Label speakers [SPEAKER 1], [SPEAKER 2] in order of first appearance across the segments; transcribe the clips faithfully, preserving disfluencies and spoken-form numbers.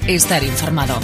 [SPEAKER 1] estar informado.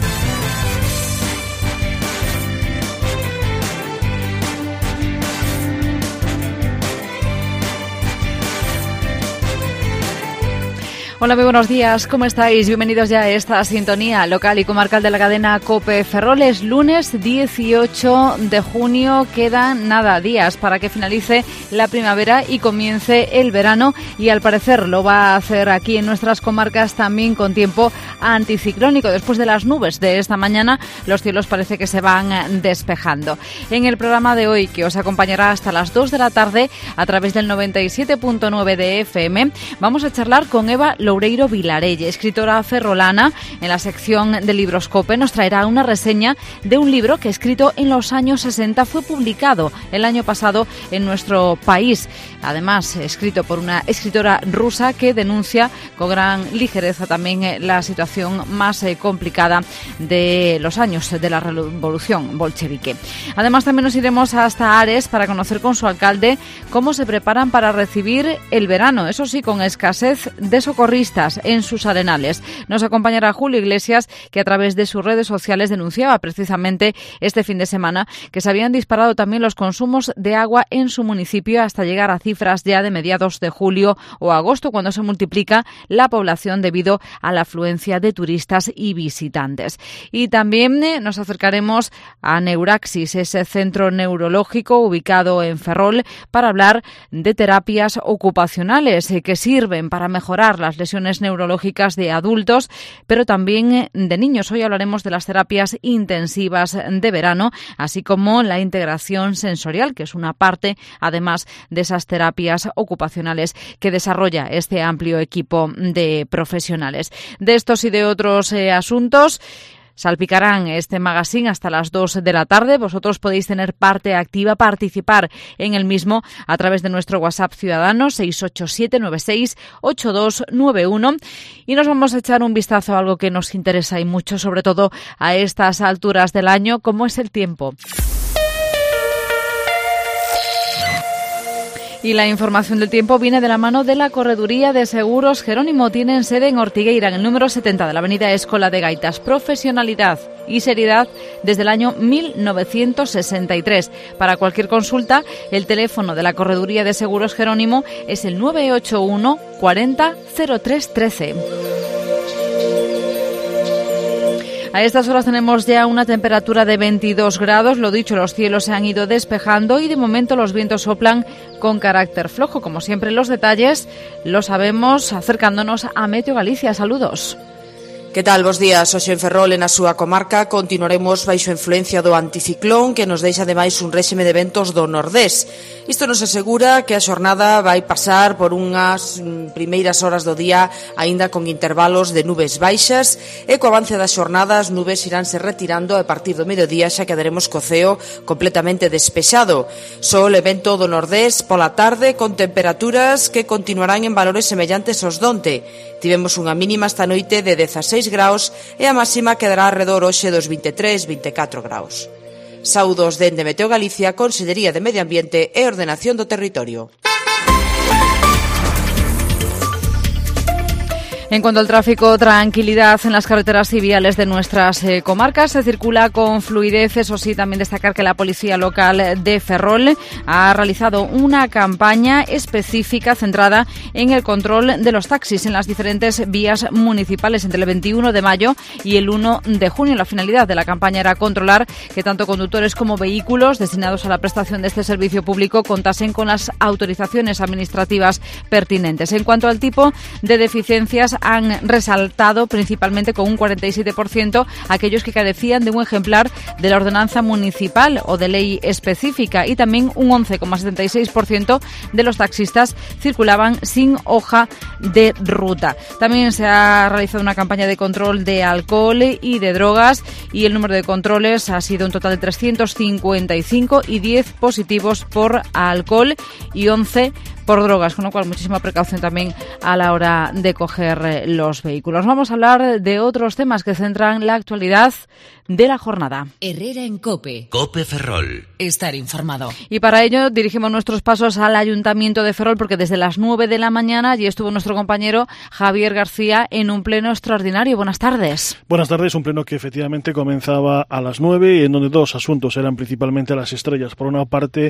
[SPEAKER 2] Hola, muy buenos días, ¿cómo estáis? Bienvenidos ya a esta sintonía local y comarcal de la cadena COPE Ferrol. Es lunes dieciocho de junio, quedan nada días para que finalice la primavera y comience el verano, y al parecer lo va a hacer aquí en nuestras comarcas también con tiempo anticiclónico. Después de las nubes de esta mañana, los cielos parece que se van despejando. En el programa de hoy, que os acompañará hasta las dos de la tarde a través del noventa y siete punto nueve de F M, vamos a charlar con Eva Loureiro Vilarelle, escritora ferrolana. En la sección de Libros COPE nos traerá una reseña de un libro que, escrito en los años sesenta, fue publicado el año pasado en nuestro país. Además, escrito por una escritora rusa que denuncia con gran ligereza también la situación más eh, complicada de los años de la revolución bolchevique. Además, también nos iremos hasta Ares para conocer con su alcalde cómo se preparan para recibir el verano, eso sí, con escasez de socorristas en sus arenales. Nos acompañará Julio Iglesias, que a través de sus redes sociales denunciaba precisamente este fin de semana que se habían disparado también los consumos de agua en su municipio hasta llegar a cifras ya de mediados de julio o agosto, cuando se multiplica la población debido a la afluencia de turistas y visitantes. Y también eh, nos acercaremos a Neuraxis, ese centro neurológico ubicado en Ferrol, para hablar de terapias ocupacionales eh, que sirven para mejorar las lesiones neurológicas de adultos, pero también de niños. Hoy hablaremos de las terapias intensivas de verano, así como la integración sensorial, que es una parte, además, de esas terapias ocupacionales que desarrolla este amplio equipo de profesionales. De estos y de otros eh, asuntos salpicarán este magazine hasta las dos de la tarde. Vosotros podéis tener parte activa, participar en el mismo a través de nuestro WhatsApp ciudadano seis ocho siete nueve seis ocho dos nueve uno, y nos vamos a echar un vistazo a algo que nos interesa y mucho, sobre todo a estas alturas del año, como es el tiempo. Y la información del tiempo viene de la mano de la Correduría de Seguros Jerónimo. Tienen sede en Ortigueira, en el número setenta de la avenida Escola de Gaitas. Profesionalidad y seriedad desde el año mil novecientos sesenta y tres. Para cualquier consulta, el teléfono de la Correduría de Seguros Jerónimo es el nueve ocho uno cuarenta cero tres trece. A estas horas tenemos ya una temperatura de veintidós grados. Lo dicho, los cielos se han ido despejando y de momento los vientos soplan con carácter flojo. Como siempre, los detalles los sabemos acercándonos a Meteo Galicia. Saludos.
[SPEAKER 3] Que tal, bos días? Hoxe en Ferrol e na súa comarca continuaremos baixo a influencia do anticiclón, que nos deixa ademais un réxime de ventos do nordés. Isto nos asegura que a xornada vai pasar por unhas primeiras horas do día aínda con intervalos de nubes baixas, e co avance das xornadas as nubes iránse retirando e a partir do mediodía xa quedaremos co ceo completamente despexado. Sol e vento do nordés pola tarde con temperaturas que continuarán en valores semellantes aos donte. Tivemos unha mínima esta noite de dezaseis graus e a máxima quedará alrededor hoxe dos vinte e tres, vinte e catro graus. Saúdos dende Meteo Galicia, Consellería de Medio Ambiente e Ordenación do Territorio.
[SPEAKER 2] En cuanto al tráfico, tranquilidad en las carreteras y viales de nuestras eh, comarcas. Se circula con fluidez. Eso sí, también destacar que la Policía Local de Ferrol ha realizado una campaña específica centrada en el control de los taxis en las diferentes vías municipales entre el veintiuno de mayo y el uno de junio. La finalidad de la campaña era controlar que tanto conductores como vehículos destinados a la prestación de este servicio público contasen con las autorizaciones administrativas pertinentes. En cuanto al tipo de deficiencias, han resaltado principalmente con un cuarenta y siete por ciento aquellos que carecían de un ejemplar de la ordenanza municipal o de ley específica, y también un once coma setenta y seis por ciento de los taxistas circulaban sin hoja de ruta. También se ha realizado una campaña de control de alcohol y de drogas, y el número de controles ha sido un total de trescientos cincuenta y cinco y diez positivos por alcohol y once por drogas, con lo cual muchísima precaución también a la hora de coger los vehículos. Vamos a hablar de otros temas que centran la actualidad de la jornada.
[SPEAKER 1] Herrera en COPE.
[SPEAKER 4] COPE Ferrol.
[SPEAKER 1] Estar informado.
[SPEAKER 2] Y para ello dirigimos nuestros pasos al Ayuntamiento de Ferrol, porque desde las nueve de la mañana allí estuvo nuestro compañero Javier García en un pleno extraordinario. Buenas tardes.
[SPEAKER 5] Buenas tardes, un pleno que efectivamente comenzaba a las nueve y en donde dos asuntos eran principalmente las estrellas. Por una parte,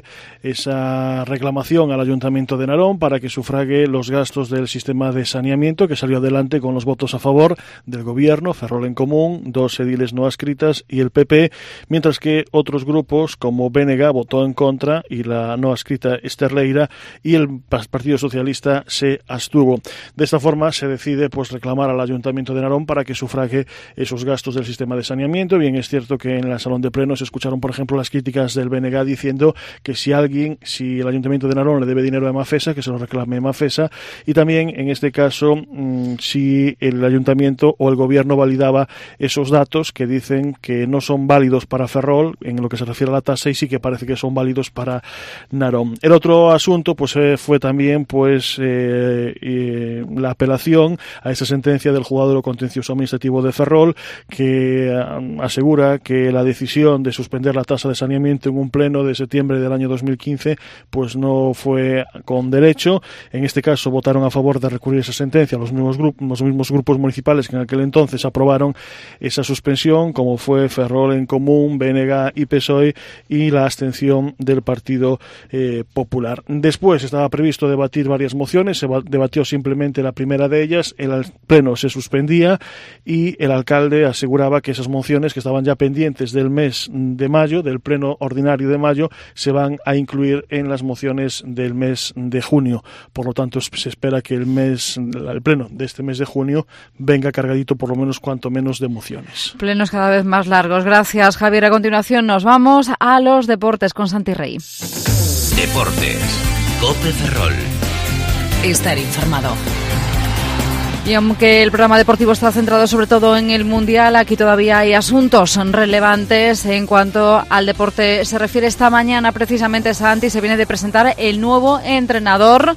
[SPEAKER 5] esa reclamación al Ayuntamiento de Narón para que sufrague los gastos del sistema de saneamiento, que salió adelante con los votos a favor del Gobierno, Ferrol en Común, dos ediles no adscritas y el P P, mientras que otros grupos como B N G votó en contra y la no adscrita Esterleira y el Partido Socialista se abstuvo. De esta forma se decide pues reclamar al Ayuntamiento de Narón para que sufrague esos gastos del sistema de saneamiento. Bien, es cierto que en el salón de plenos se escucharon, por ejemplo, las críticas del B N G diciendo que si alguien, si el Ayuntamiento de Narón le debe dinero a Mafesa, que se lo reclame Mafesa, y también en este caso mmm, si el Ayuntamiento o el Gobierno validaba esos datos que dicen que no son válidos para Ferrol en lo que se refiere a la tasa y sí que parece que son válidos para Narón. El otro asunto pues eh, fue también pues eh, eh, la apelación a esa sentencia del juzgado de lo contencioso administrativo de Ferrol que eh, asegura que la decisión de suspender la tasa de saneamiento en un pleno de septiembre del año dos mil quince pues no fue con derecho. En este caso votaron a favor de recurrir esa sentencia los mismos grupos, los mismos grupos municipales que en aquel entonces aprobaron esa suspensión, como fue Ferrol en Común, B N G y P S O E, y la abstención del Partido eh, Popular. Después estaba previsto debatir varias mociones, se debatió simplemente la primera de ellas, el pleno se suspendía y el alcalde aseguraba que esas mociones que estaban ya pendientes del mes de mayo, del pleno ordinario de mayo, se van a incluir en las mociones del mes de junio. Por lo tanto, se espera que el mes, el pleno de este mes de junio venga cargadito por lo menos cuanto menos de mociones.
[SPEAKER 2] Plenos cada vez más largos. Gracias, Javier. A continuación nos vamos a los deportes con Santi Rey.
[SPEAKER 4] Deportes. COPE Ferrol.
[SPEAKER 1] Estar informado.
[SPEAKER 2] Y aunque el programa deportivo está centrado sobre todo en el Mundial, aquí todavía hay asuntos relevantes en cuanto al deporte se refiere. Esta mañana precisamente, Santi, se viene de presentar el nuevo entrenador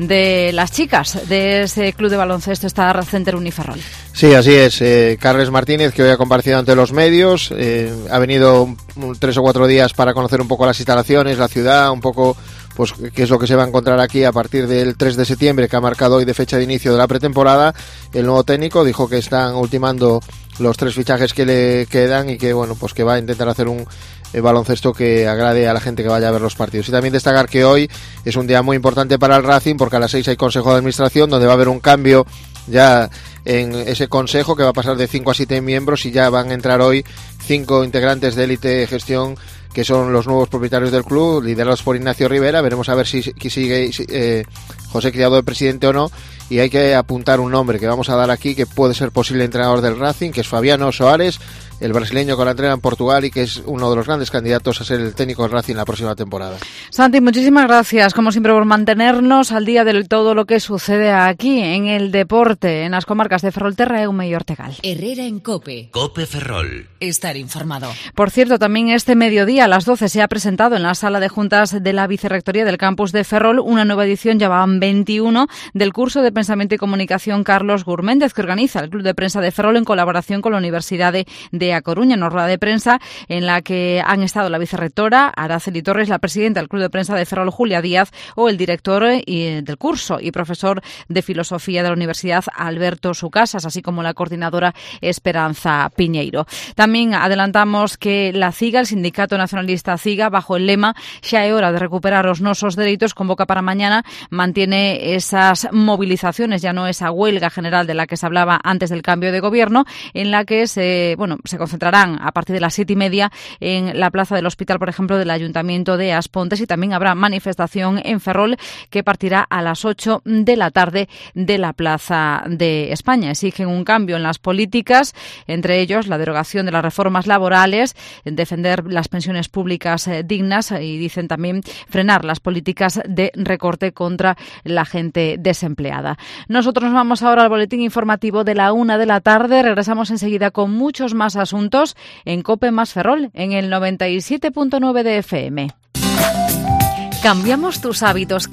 [SPEAKER 2] de las chicas de ese club de baloncesto, Star Center Uniferrol.
[SPEAKER 6] Sí, así es. Eh, Carles Martínez, que hoy ha comparecido ante los medios, eh, ha venido un, un, tres o cuatro días para conocer un poco las instalaciones, la ciudad, un poco pues qué es lo que se va a encontrar aquí a partir del tres de septiembre, que ha marcado hoy de fecha de inicio de la pretemporada. El nuevo técnico dijo que están ultimando los tres fichajes que le quedan y que bueno, pues que va a intentar hacer un eh, baloncesto que agrade a la gente que vaya a ver los partidos. Y también destacar que hoy es un día muy importante para el Racing, porque a las seis hay Consejo de Administración, donde va a haber un cambio ya en ese consejo que va a pasar de cinco a siete miembros y ya van a entrar hoy cinco integrantes de élite gestión, que son los nuevos propietarios del club, liderados por Ignacio Rivera. Veremos a ver si, si sigue eh, José Criado de presidente o no, y hay que apuntar un nombre que vamos a dar aquí, que puede ser posible entrenador del Racing, que es Fabiano Soares, el brasileño que la entrena en Portugal y que es uno de los grandes candidatos a ser el técnico del Racing la próxima temporada.
[SPEAKER 2] Santi, muchísimas gracias, como siempre, por mantenernos al día de todo lo que sucede aquí en el deporte, en las comarcas de Ferrolterra, Eume y Ortegal.
[SPEAKER 1] Herrera en COPE.
[SPEAKER 4] COPE Ferrol.
[SPEAKER 1] Estar informado.
[SPEAKER 2] Por cierto, también este mediodía a las doce se ha presentado en la sala de juntas de la Vicerrectoría del campus de Ferrol una nueva edición, ya van veintiuno, del curso de Pensamiento y Comunicación Carlos Gurméndez, que organiza el Club de Prensa de Ferrol en colaboración con la Universidad de, de A Coruña, en una rueda de prensa en la que han estado la vicerrectora Araceli Torres, la presidenta del Club de Prensa de Ferrol Julia Díaz o el director y, del curso y profesor de Filosofía de la Universidad Alberto Sucasas, así como la coordinadora Esperanza Piñeiro. También adelantamos que la CIGA, el Sindicato Nacionalista CIGA, bajo el lema "Xa é hora de recuperar os nosos dereitos", convoca para mañana, mantiene esas movilizaciones, ya no esa huelga general de la que se hablaba antes del cambio de gobierno, en la que se, bueno, se concentrarán a partir de las siete y media en la plaza del hospital, por ejemplo, del Ayuntamiento de Aspontes, y también habrá manifestación en Ferrol que partirá a las ocho de la tarde de la Plaza de España. Exigen un cambio en las políticas, entre ellos la derogación de las reformas laborales, defender las pensiones públicas eh, dignas y dicen también frenar las políticas de recorte contra la gente desempleada. Nosotros nos vamos ahora al boletín informativo de la una de la tarde. Regresamos enseguida con muchos más asuntos en COPE más Ferrol, en el noventa y siete punto nueve de F M.
[SPEAKER 1] ¿Cambiamos tus hábitos, Kika?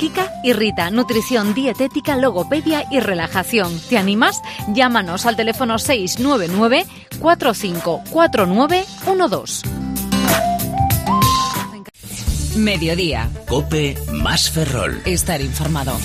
[SPEAKER 2] Irrita, nutrición, dietética, logopedia y relajación. ¿Te animas? Llámanos al teléfono seis nueve nueve, cuatro cinco cuatro nueve uno dos.
[SPEAKER 1] Mediodía.
[SPEAKER 4] Cope más Ferrol.
[SPEAKER 1] Estar informado.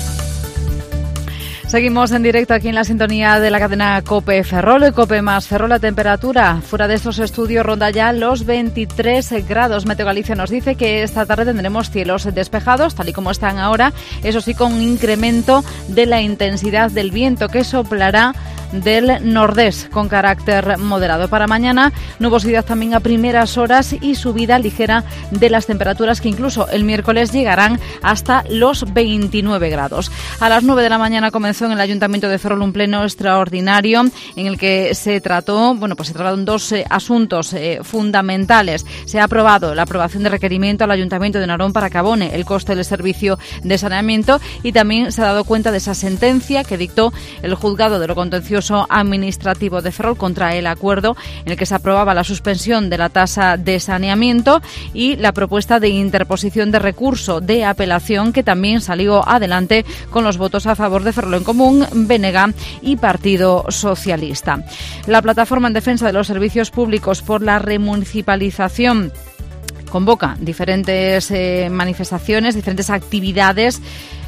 [SPEAKER 2] Seguimos en directo aquí en la sintonía de la cadena COPE Ferrol y COPE más Ferrol. La temperatura fuera de estos estudios ronda ya los veintitrés grados. Meteo Galicia nos dice que esta tarde tendremos cielos despejados, tal y como están ahora, eso sí, con un incremento de la intensidad del viento que soplará del nordés con carácter moderado. Para mañana, nubosidad también a primeras horas y subida ligera de las temperaturas que incluso el miércoles llegarán hasta los veintinueve grados. A las nueve de la mañana comenzó en el Ayuntamiento de Ferrol un pleno extraordinario en el que se trató, bueno, pues se trataron dos eh, asuntos eh, fundamentales. Se ha aprobado la aprobación de requerimiento al Ayuntamiento de Narón para que abone el coste del servicio de saneamiento y también se ha dado cuenta de esa sentencia que dictó el juzgado de lo contencioso administrativo de Ferrol contra el acuerdo en el que se aprobaba la suspensión de la tasa de saneamiento y la propuesta de interposición de recurso de apelación que también salió adelante con los votos a favor de Ferrol en Común, B N G y Partido Socialista. La plataforma en defensa de los servicios públicos por la remunicipalización convoca diferentes eh, manifestaciones, diferentes actividades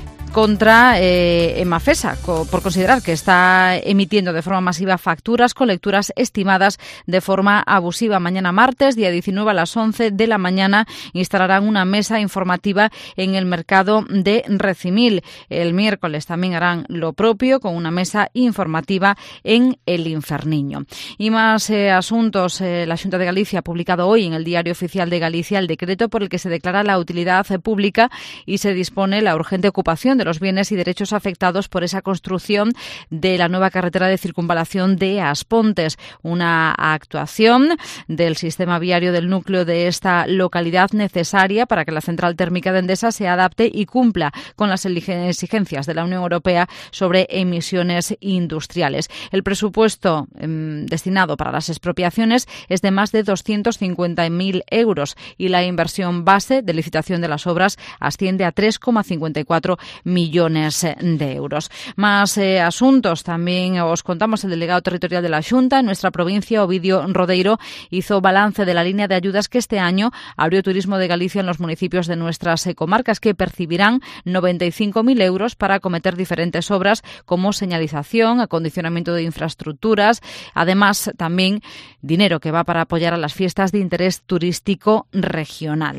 [SPEAKER 2] contra eh, Emafesa, co- por considerar que está emitiendo de forma masiva facturas con lecturas estimadas de forma abusiva. Mañana martes, día diecinueve a las once de la mañana, instalarán una mesa informativa en el mercado de Recimil. El miércoles también harán lo propio con una mesa informativa en el Inferniño. Y más eh, asuntos. Eh, la Xunta de Galicia ha publicado hoy en el Diario Oficial de Galicia el decreto por el que se declara la utilidad pública y se dispone la urgente ocupación de de los bienes y derechos afectados por esa construcción de la nueva carretera de circunvalación de Aspontes, una actuación del sistema viario del núcleo de esta localidad necesaria para que la central térmica de Endesa se adapte y cumpla con las exigencias de la Unión Europea sobre emisiones industriales. El presupuesto eh, destinado para las expropiaciones es de más de doscientos cincuenta mil euros y la inversión base de licitación de las obras asciende a tres coma cincuenta y cuatro millones de euros. Más eh, asuntos. También os contamos el delegado territorial de la Xunta en nuestra provincia, Ovidio Rodeiro, hizo balance de la línea de ayudas que este año abrió Turismo de Galicia en los municipios de nuestras eh, comarcas, que percibirán noventa y cinco mil euros para acometer diferentes obras como señalización, acondicionamiento de infraestructuras, además también dinero que va para apoyar a las fiestas de interés turístico regional.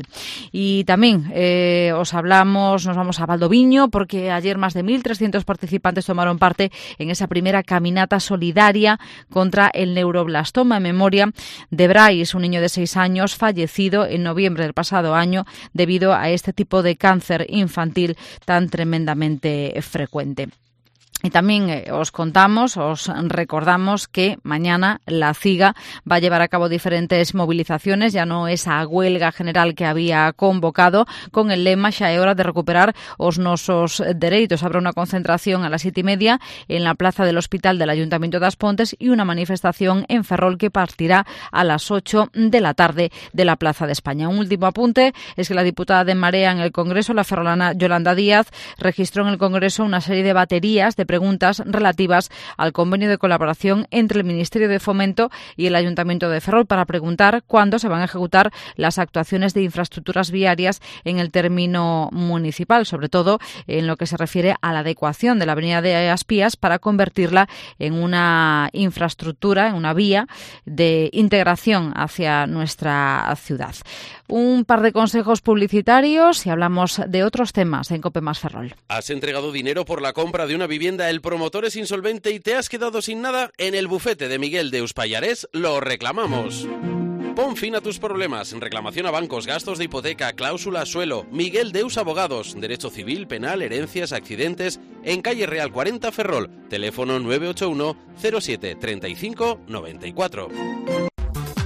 [SPEAKER 2] Y también eh, os hablamos, nos vamos a Valdoviño, porque ayer más de mil trescientos participantes tomaron parte en esa primera caminata solidaria contra el neuroblastoma en memoria de Brais, un niño de seis años fallecido en noviembre del pasado año debido a este tipo de cáncer infantil tan tremendamente frecuente. Y también eh, os contamos, os recordamos que mañana la CIGA va a llevar a cabo diferentes movilizaciones, ya no esa huelga general que había convocado, con el lema "Xa é hora de recuperar os nosos dereitos". Habrá una concentración a las siete y media en la plaza del Hospital del Ayuntamiento de Aspontes y una manifestación en Ferrol que partirá a las ocho de la tarde de la Plaza de España. Un último apunte es que la diputada de Marea en el Congreso, la ferrolana Yolanda Díaz, registró en el Congreso una serie de baterías de preguntas relativas al convenio de colaboración entre el Ministerio de Fomento y el Ayuntamiento de Ferrol para preguntar cuándo se van a ejecutar las actuaciones de infraestructuras viarias en el término municipal, sobre todo en lo que se refiere a la adecuación de la avenida de Aspías para convertirla en una infraestructura, en una vía de integración hacia nuestra ciudad. Un par de consejos publicitarios y hablamos de otros temas en COPE más Ferrol.
[SPEAKER 7] ¿Has entregado dinero por la compra de una vivienda, el promotor es insolvente y te has quedado sin nada? En el bufete de Miguel Deus Pallarés lo reclamamos. Pon fin a tus problemas. Reclamación a bancos, gastos de hipoteca, cláusula suelo. Miguel Deus Abogados. Derecho civil, penal, herencias, accidentes. En calle Real cuarenta Ferrol. Teléfono nueve ocho uno cero siete tres cinco nueve cuatro.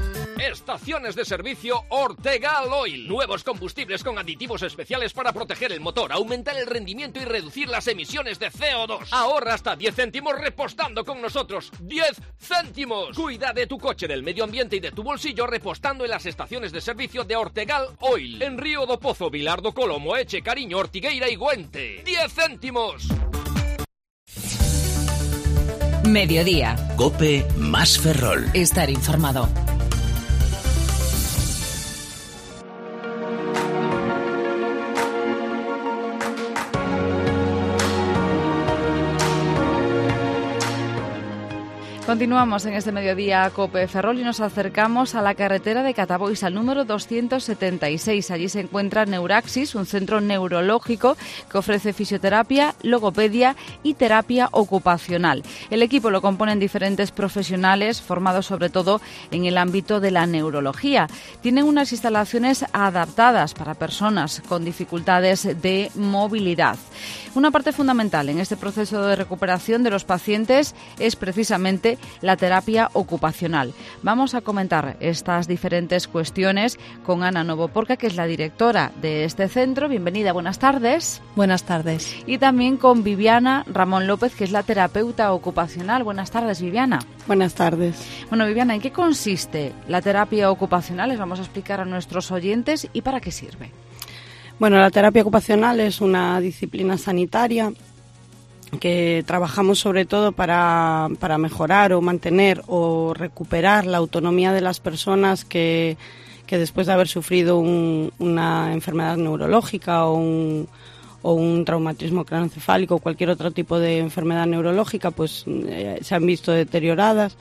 [SPEAKER 8] Estaciones de servicio Ortegal Oil. Nuevos combustibles con aditivos especiales para proteger el motor, aumentar el rendimiento y reducir las emisiones de C O dos. Ahorra hasta diez céntimos repostando con nosotros. ¡diez céntimos! Cuida de tu coche, del medio ambiente y de tu bolsillo repostando en las estaciones de servicio de Ortegal Oil. En Río do Pozo, Vilar do Colomo, Eche, Cariño, Ortigueira y Güente. ¡diez céntimos!
[SPEAKER 1] Mediodía.
[SPEAKER 4] COPE más Ferrol.
[SPEAKER 1] Estar informado.
[SPEAKER 2] Continuamos en este mediodía COPE Ferrol y nos acercamos a la carretera de Catabois, al número doscientos setenta y seis. Allí se encuentra Neuraxis, un centro neurológico que ofrece fisioterapia, logopedia y terapia ocupacional. El equipo lo componen diferentes profesionales formados sobre todo en el ámbito de la neurología. Tienen unas instalaciones adaptadas para personas con dificultades de movilidad. Una parte fundamental en este proceso de recuperación de los pacientes es precisamente la terapia ocupacional. Vamos a comentar estas diferentes cuestiones con Ana Novoporca, que es la directora de este centro. Bienvenida, buenas tardes.
[SPEAKER 9] Buenas tardes.
[SPEAKER 2] Y también con Viviana Ramón López, que es la terapeuta ocupacional. Buenas tardes, Viviana.
[SPEAKER 9] Buenas tardes.
[SPEAKER 2] Bueno, Viviana, ¿en qué consiste la terapia ocupacional? Les vamos a explicar a nuestros oyentes y para qué sirve.
[SPEAKER 9] Bueno, la terapia ocupacional es una disciplina sanitaria que trabajamos sobre todo para, para mejorar o mantener o recuperar la autonomía de las personas que, que después de haber sufrido un, una enfermedad neurológica o un, o un traumatismo craneoencefálico o cualquier otro tipo de enfermedad neurológica, pues eh, se han visto deterioradas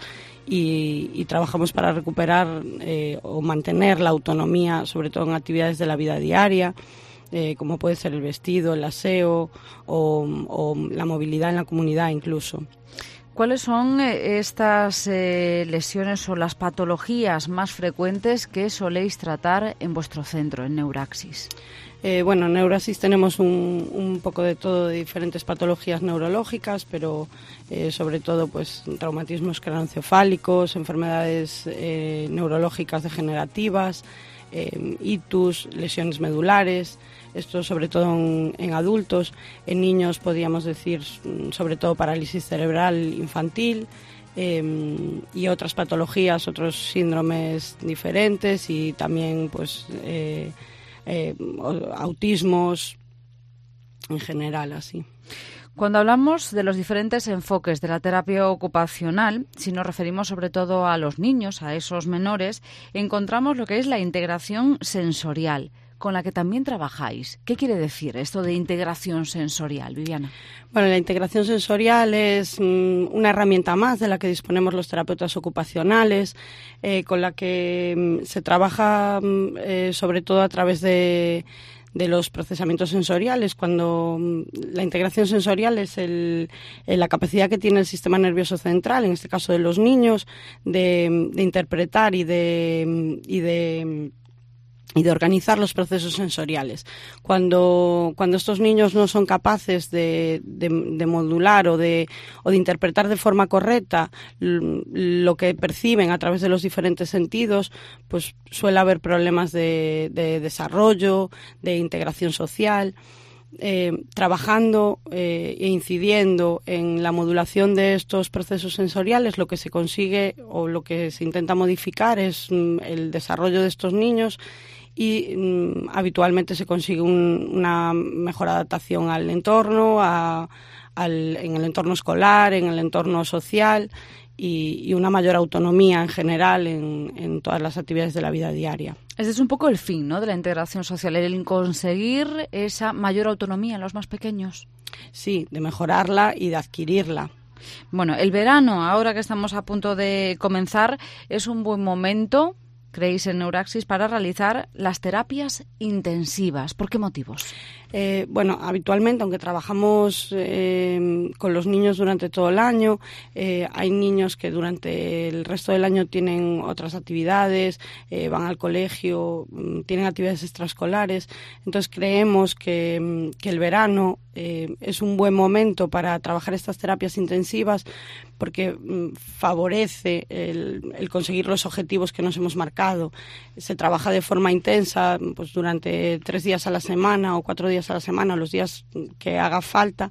[SPEAKER 9] y, y trabajamos para recuperar eh, o mantener la autonomía, sobre todo en actividades de la vida diaria. Eh, como puede ser el vestido, el aseo o, o la movilidad en la comunidad incluso.
[SPEAKER 2] ¿Cuáles son estas eh, lesiones o las patologías más frecuentes que soléis tratar en vuestro centro, en Neuraxis?
[SPEAKER 9] Eh, bueno, en Neuraxis tenemos un, un poco de todo, de diferentes patologías neurológicas, pero eh, sobre todo pues traumatismos craneoencefálicos, enfermedades eh, neurológicas degenerativas, eh, itus, lesiones medulares. Esto sobre todo en, en adultos. En niños podríamos decir sobre todo parálisis cerebral infantil eh, y otras patologías, otros síndromes diferentes y también pues eh, eh, autismos en general, así.
[SPEAKER 2] Cuando hablamos de los diferentes enfoques de la terapia ocupacional, si nos referimos sobre todo a los niños, a esos menores, encontramos lo que es la integración sensorial, con la que también trabajáis. ¿Qué quiere decir esto de integración sensorial, Viviana?
[SPEAKER 9] Bueno, la integración sensorial es mmm, una herramienta más de la que disponemos los terapeutas ocupacionales, eh, con la que mmm, se trabaja mmm, eh, sobre todo a través de, de los procesamientos sensoriales. Cuando mmm, la integración sensorial es el, eh, la capacidad que tiene el sistema nervioso central, en este caso de los niños, de, de interpretar y de... Y de y de organizar los procesos sensoriales. Cuando, cuando estos niños no son capaces de, de, de modular o de, o de interpretar de forma correcta lo que perciben a través de los diferentes sentidos, pues suele haber problemas de, de desarrollo, de integración social. Eh, trabajando eh, e incidiendo en la modulación de estos procesos sensoriales, lo que se consigue o lo que se intenta modificar es mm, el desarrollo de estos niños y mm, habitualmente se consigue un, una mejor adaptación al entorno, a, al, en el entorno escolar, en el entorno social y, y una mayor autonomía en general en, en todas las actividades de la vida diaria.
[SPEAKER 2] Ese es un poco el fin, ¿no?, de la integración social, el conseguir esa mayor autonomía en los más pequeños.
[SPEAKER 9] Sí, de mejorarla y de adquirirla.
[SPEAKER 2] Bueno, el verano, ahora que estamos a punto de comenzar, es un buen momento, creéis en Neuraxis, para realizar las terapias intensivas. ¿Por qué motivos?
[SPEAKER 9] Eh, bueno, habitualmente, aunque trabajamos eh, con los niños durante todo el año, eh, hay niños que durante el resto del año tienen otras actividades, eh, van al colegio, tienen actividades extraescolares. Entonces creemos que, que el verano eh, es un buen momento para trabajar estas terapias intensivas, porque mm, favorece el, el conseguir los objetivos que nos hemos marcado. Se trabaja de forma intensa, pues durante tres días a la semana o cuatro días a la semana, los días que haga falta,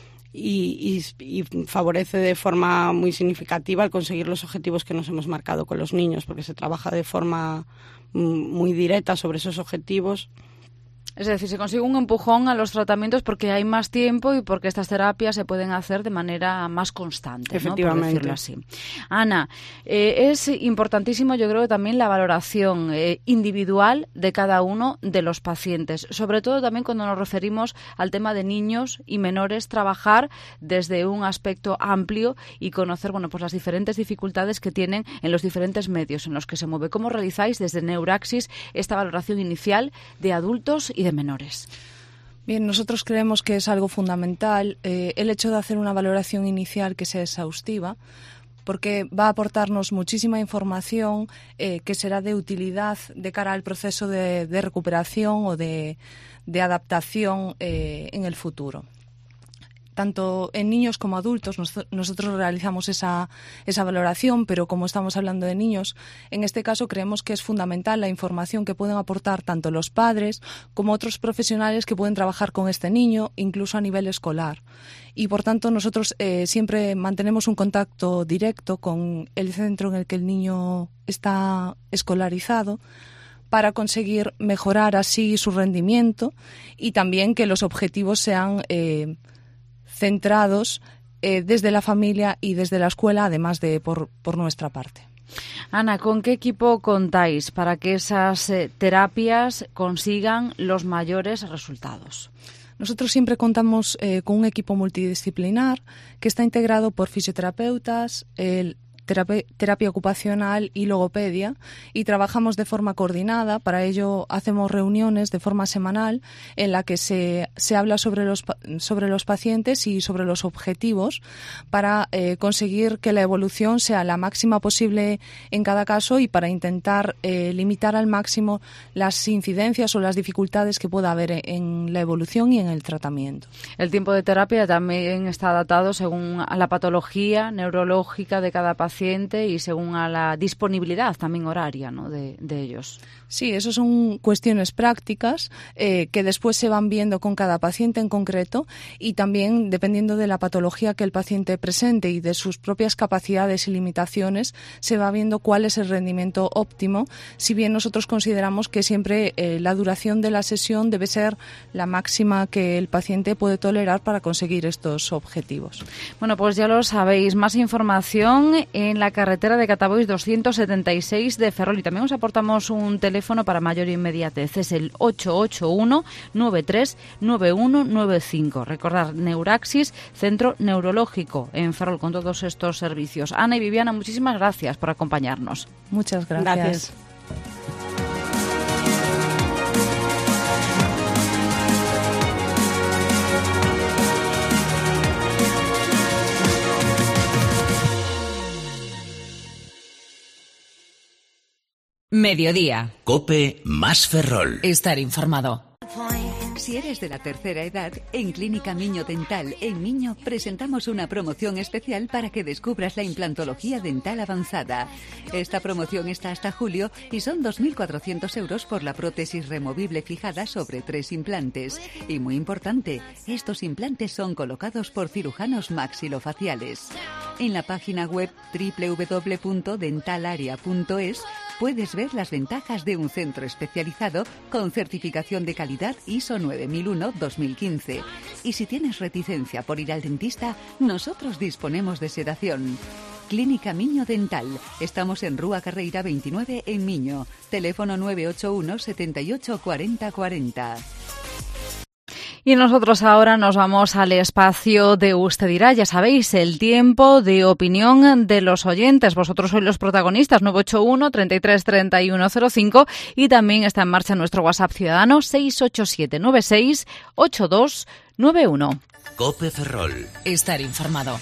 [SPEAKER 9] y, y, y favorece de forma muy significativa el conseguir los objetivos que nos hemos marcado con los niños, porque se trabaja de forma muy directa sobre esos objetivos.
[SPEAKER 2] Es decir, se consigue un empujón a los tratamientos porque hay más tiempo y porque estas terapias se pueden hacer de manera más constante,
[SPEAKER 9] efectivamente,
[SPEAKER 2] ¿no? Por decirlo así. Ana, eh, es importantísimo, yo creo, también la valoración eh, individual de cada uno de los pacientes, sobre todo también cuando nos referimos al tema de niños y menores, trabajar desde un aspecto amplio y conocer, bueno, pues las diferentes dificultades que tienen en los diferentes medios en los que se mueve. ¿Cómo realizáis desde Neuraxis esta valoración inicial de adultos y de menores?
[SPEAKER 10] Bien, nosotros creemos que es algo fundamental eh, el hecho de hacer una valoración inicial que sea exhaustiva, porque va a aportarnos muchísima información eh, que será de utilidad de cara al proceso de, de recuperación o de, de adaptación eh, en el futuro. Tanto en niños como adultos nosotros realizamos esa, esa valoración, pero como estamos hablando de niños, en este caso creemos que es fundamental la información que pueden aportar tanto los padres como otros profesionales que pueden trabajar con este niño, incluso a nivel escolar. Y por tanto nosotros eh, siempre mantenemos un contacto directo con el centro en el que el niño está escolarizado, para conseguir mejorar así su rendimiento y también que los objetivos sean eh, centrados eh, desde la familia y desde la escuela, además de por, por nuestra parte.
[SPEAKER 2] Ana, ¿con qué equipo contáis para que esas eh, terapias consigan los mayores resultados?
[SPEAKER 10] Nosotros siempre contamos eh, con un equipo multidisciplinar que está integrado por fisioterapeutas, el Terapia, terapia ocupacional y logopedia, y trabajamos de forma coordinada. Para ello hacemos reuniones de forma semanal en la que se, se habla sobre los, sobre los pacientes y sobre los objetivos para eh, conseguir que la evolución sea la máxima posible en cada caso y para intentar eh, limitar al máximo las incidencias o las dificultades que pueda haber en la evolución y en el tratamiento.
[SPEAKER 2] El tiempo de terapia también está adaptado según a la patología neurológica de cada paciente y según a la disponibilidad también horaria, ¿no?, de, de ellos.
[SPEAKER 10] Sí, eso son cuestiones prácticas eh, que después se van viendo con cada paciente en concreto y también dependiendo de la patología que el paciente presente y de sus propias capacidades y limitaciones se va viendo cuál es el rendimiento óptimo, si bien nosotros consideramos que siempre eh, la duración de la sesión debe ser la máxima que el paciente puede tolerar para conseguir estos objetivos.
[SPEAKER 2] Bueno, pues ya lo sabéis, más información en la carretera de Catabois doscientos setenta y seis de Ferrol, y también os aportamos un teléfono para mayor inmediatez, es el ocho ocho uno, nueve tres nueve uno nueve cinco. Recordad, Neuraxis, Centro Neurológico en Ferrol, con todos estos servicios. Ana y Viviana, muchísimas gracias por acompañarnos.
[SPEAKER 10] Muchas gracias.
[SPEAKER 9] Gracias.
[SPEAKER 1] Mediodía.
[SPEAKER 4] COPE más Ferrol.
[SPEAKER 1] Estar informado.
[SPEAKER 11] Si eres de la tercera edad, en Clínica Miño Dental en Miño presentamos una promoción especial para que descubras la implantología dental avanzada. Esta promoción está hasta julio y son dos mil cuatrocientos euros por la prótesis removible fijada sobre tres implantes. Y muy importante, estos implantes son colocados por cirujanos maxilofaciales. En la página web doble u doble u doble u punto dentalaria punto es puedes ver las ventajas de un centro especializado con certificación de calidad I S O nueve mil uno dos mil quince. Y si tienes reticencia por ir al dentista, nosotros disponemos de sedación. Clínica Miño Dental. Estamos en Rúa Carreira veintinueve en Miño. Teléfono nueve ocho uno, setenta y ocho, cuarenta, cuarenta.
[SPEAKER 2] Y nosotros ahora nos vamos al espacio de Usted dirá, ya sabéis, el tiempo de opinión de los oyentes. Vosotros sois los protagonistas, nueve ocho uno, treinta y tres, treinta y uno cero cinco, y también está en marcha nuestro WhatsApp ciudadano seis ocho siete nueve seis ocho dos nueve uno.
[SPEAKER 4] Cope Ferrol.
[SPEAKER 1] Estar informado.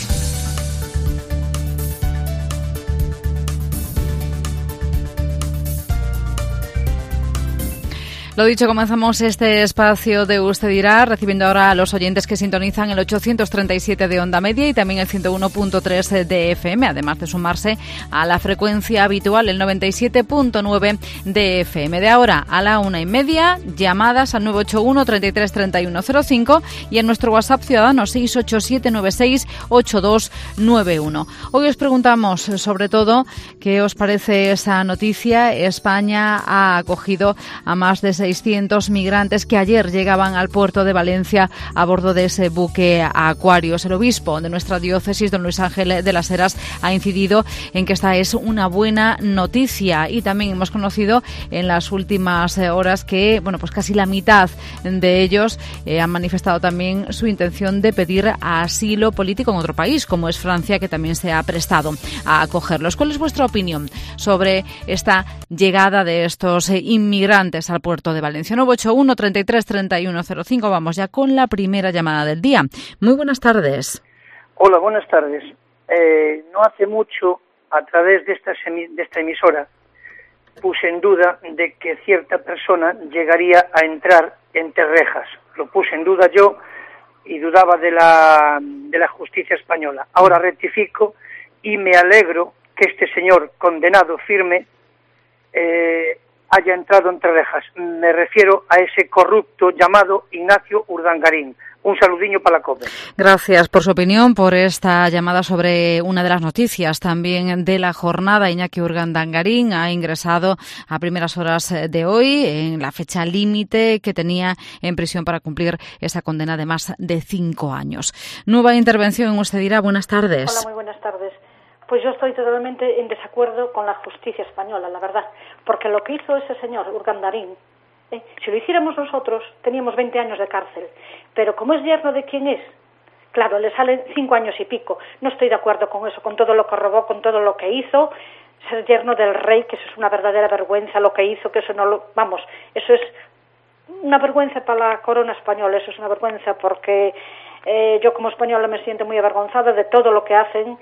[SPEAKER 2] Lo dicho, comenzamos este espacio de Usted dirá, recibiendo ahora a los oyentes que sintonizan el ochocientos treinta y siete de onda media y también el ciento uno punto tres de F M, además de sumarse a la frecuencia habitual, el noventa y siete punto nueve de F M. De ahora a la una y media, llamadas al nueve ocho uno, treinta y tres, treinta y uno cero cinco y en nuestro WhatsApp ciudadano seis ocho siete nueve seis ocho dos nueve uno. Hoy os preguntamos sobre todo qué os parece esa noticia. España ha acogido a más de seiscientos migrantes que ayer llegaban al puerto de Valencia a bordo de ese buque Aquarius. El obispo de nuestra diócesis, don Luis Ángel de las Heras, ha incidido en que esta es una buena noticia, y también hemos conocido en las últimas horas que, bueno, pues casi la mitad de ellos eh, han manifestado también su intención de pedir asilo político en otro país, como es Francia, que también se ha prestado a acogerlos. ¿Cuál es vuestra opinión sobre esta llegada de estos eh, inmigrantes al puerto de Valencia? Nueve ocho uno, treinta y tres, treinta y uno cero cinco. Vamos ya con la primera llamada del día. Muy buenas tardes.
[SPEAKER 12] Hola, buenas tardes. Eh, no hace mucho, a través de esta, de esta emisora, puse en duda de que cierta persona llegaría a entrar entre rejas. Lo puse en duda yo y dudaba de la, de la justicia española. Ahora rectifico y me alegro que este señor condenado firme eh, haya entrado entre rejas. Me refiero a ese corrupto llamado Ignacio Urdangarín. Un saludiño para la COPE.
[SPEAKER 2] Gracias por su opinión, por esta llamada sobre una de las noticias también de la jornada. Iñaki Urdangarín ha ingresado a primeras horas de hoy en la fecha límite que tenía en prisión para cumplir esa condena de más de cinco años. Nueva intervención en Usted dirá. Buenas tardes.
[SPEAKER 13] Hola, muy buenas tardes. Pues yo estoy totalmente en desacuerdo con la justicia española, la verdad, porque lo que hizo ese señor Urdangarín, eh, si lo hiciéramos nosotros, teníamos veinte años de cárcel, pero como es yerno de quien es, claro, le salen cinco años y pico. No estoy de acuerdo con eso, con todo lo que robó, con todo lo que hizo, ser yerno del rey, que eso es una verdadera vergüenza, lo que hizo, que eso no lo... Vamos, eso es una vergüenza para la corona española, eso es una vergüenza porque eh, yo como española me siento muy avergonzada de todo lo que hacen.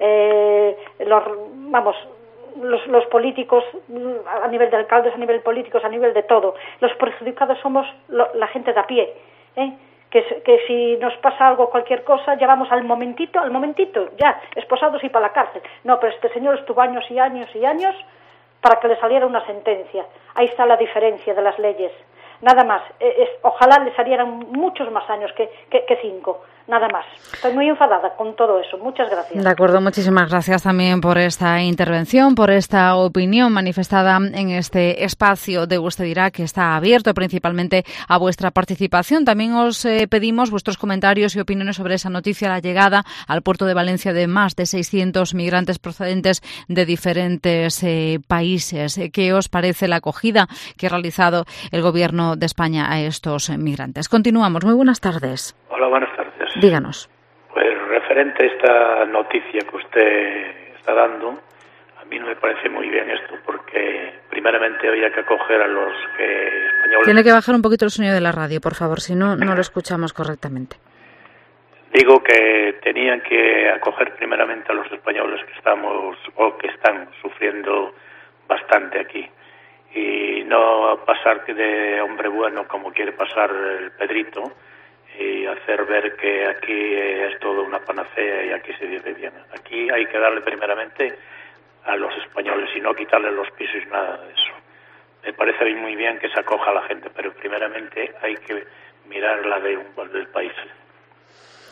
[SPEAKER 13] Eh, los, vamos, los, los políticos a nivel de alcaldes, a nivel políticos, a nivel de todo. Los perjudicados somos lo, la gente de a pie, ¿eh? que, que si nos pasa algo, cualquier cosa, ya vamos al momentito, al momentito, ya, esposados y para la cárcel. No, pero este señor estuvo años y años y años para que le saliera una sentencia. Ahí está la diferencia de las leyes. Nada más. Eh, es, ojalá le salieran muchos más años que, que, que cinco. Nada más. Estoy muy enfadada con todo eso. Muchas gracias.
[SPEAKER 2] De acuerdo, muchísimas gracias también por esta intervención, por esta opinión manifestada en este espacio de Usted dirá, que está abierto principalmente a vuestra participación. También os eh, pedimos vuestros comentarios y opiniones sobre esa noticia, la llegada al puerto de Valencia de más de seiscientos migrantes procedentes de diferentes eh, países. ¿Qué os parece la acogida que ha realizado el Gobierno de España a estos eh, migrantes? Continuamos. Muy buenas tardes.
[SPEAKER 14] Hola, buenas tardes.
[SPEAKER 2] Díganos.
[SPEAKER 14] Pues referente a esta noticia que usted está dando, a mí no me parece muy bien esto, porque primeramente había que acoger a los que españoles...
[SPEAKER 2] Tiene que bajar un poquito el sonido de la radio, por favor, si no, no lo escuchamos correctamente.
[SPEAKER 14] Digo que tenían que acoger primeramente a los españoles que estamos o que están sufriendo bastante aquí, y no pasar de hombre bueno como quiere pasar el Pedrito, y hacer ver que aquí es todo una panacea y aquí se vive bien. Aquí hay que darle primeramente a los españoles y no quitarle los pisos y nada de eso. Me parece muy bien que se acoja a la gente, pero primeramente hay que mirar la de un, del país.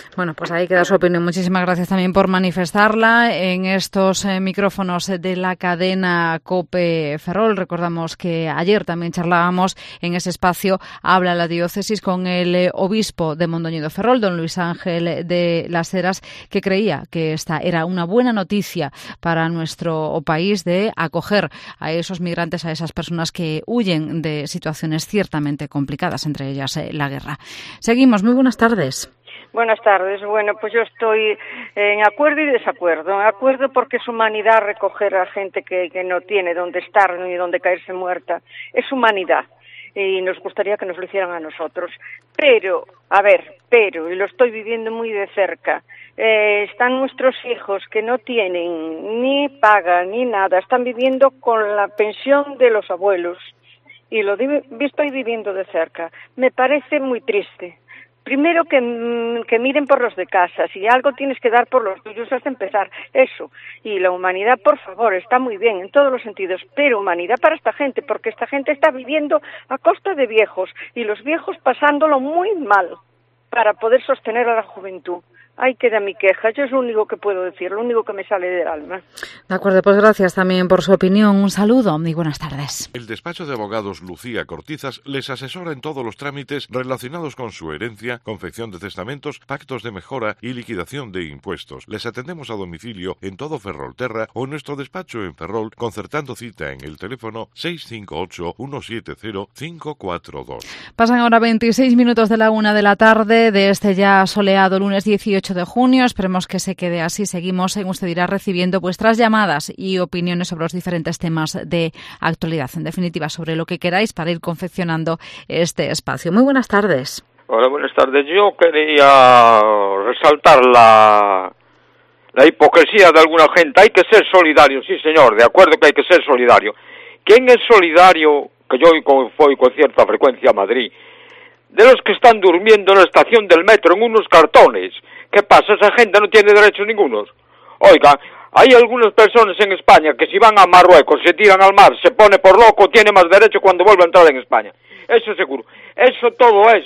[SPEAKER 2] Bueno, pues ahí queda su opinión. Muchísimas gracias también por manifestarla en estos eh, micrófonos de la cadena COPE Ferrol. Recordamos que ayer también charlábamos en ese espacio Habla la Diócesis con el eh, obispo de Mondoñedo Ferrol, don Luis Ángel de las Heras, que creía que esta era una buena noticia para nuestro país de acoger a esos migrantes, a esas personas que huyen de situaciones ciertamente complicadas, entre ellas eh, la guerra. Seguimos. Muy buenas tardes.
[SPEAKER 15] Buenas tardes. Bueno, pues yo estoy en acuerdo y desacuerdo. En acuerdo porque es humanidad recoger a gente que, que no tiene dónde estar ni dónde caerse muerta. Es humanidad. Y nos gustaría que nos lo hicieran a nosotros. Pero, a ver, pero, y lo estoy viviendo muy de cerca, eh, están nuestros hijos que no tienen ni paga ni nada, están viviendo con la pensión de los abuelos. Y lo di- estoy viviendo de cerca. Me parece muy triste. Primero que, que miren por los de casa, si algo tienes que dar por los tuyos has de empezar, eso. Y la humanidad, por favor, está muy bien en todos los sentidos, pero humanidad para esta gente, porque esta gente está viviendo a costa de viejos, y los viejos pasándolo muy mal para poder sostener a la juventud. Ahí queda mi queja, yo es lo único que puedo decir, lo único que me sale del alma.
[SPEAKER 2] De acuerdo, pues gracias también por su opinión. Un saludo y buenas tardes.
[SPEAKER 16] El despacho de abogados Lucía Cortizas les asesora en todos los trámites relacionados con su herencia, confección de testamentos, pactos de mejora y liquidación de impuestos. Les atendemos a domicilio en todo Ferrolterra o en nuestro despacho en Ferrol, concertando cita en el teléfono seis cinco ocho, uno siete cero, cinco cuatro dos.
[SPEAKER 2] Pasan ahora veintiséis minutos de la una de la tarde de este ya soleado lunes dieciocho de junio. Esperemos que se quede así. Seguimos, en Usted Dirá, recibiendo vuestras llamadas y opiniones sobre los diferentes temas de actualidad. En definitiva, sobre lo que queráis para ir confeccionando este espacio. Muy buenas tardes.
[SPEAKER 17] Hola, buenas tardes. Yo quería resaltar la, la hipocresía de alguna gente. Hay que ser solidario, sí señor, de acuerdo que hay que ser solidario. ¿Quién es solidario? Que yo voy con cierta frecuencia a Madrid. De los que están durmiendo en la estación del metro en unos cartones. ¿Qué pasa? Esa gente no tiene derechos ningunos. Oiga, hay algunas personas en España que si van a Marruecos, se tiran al mar, se pone por loco, tiene más derecho cuando vuelve a entrar en España. Eso seguro. Eso todo es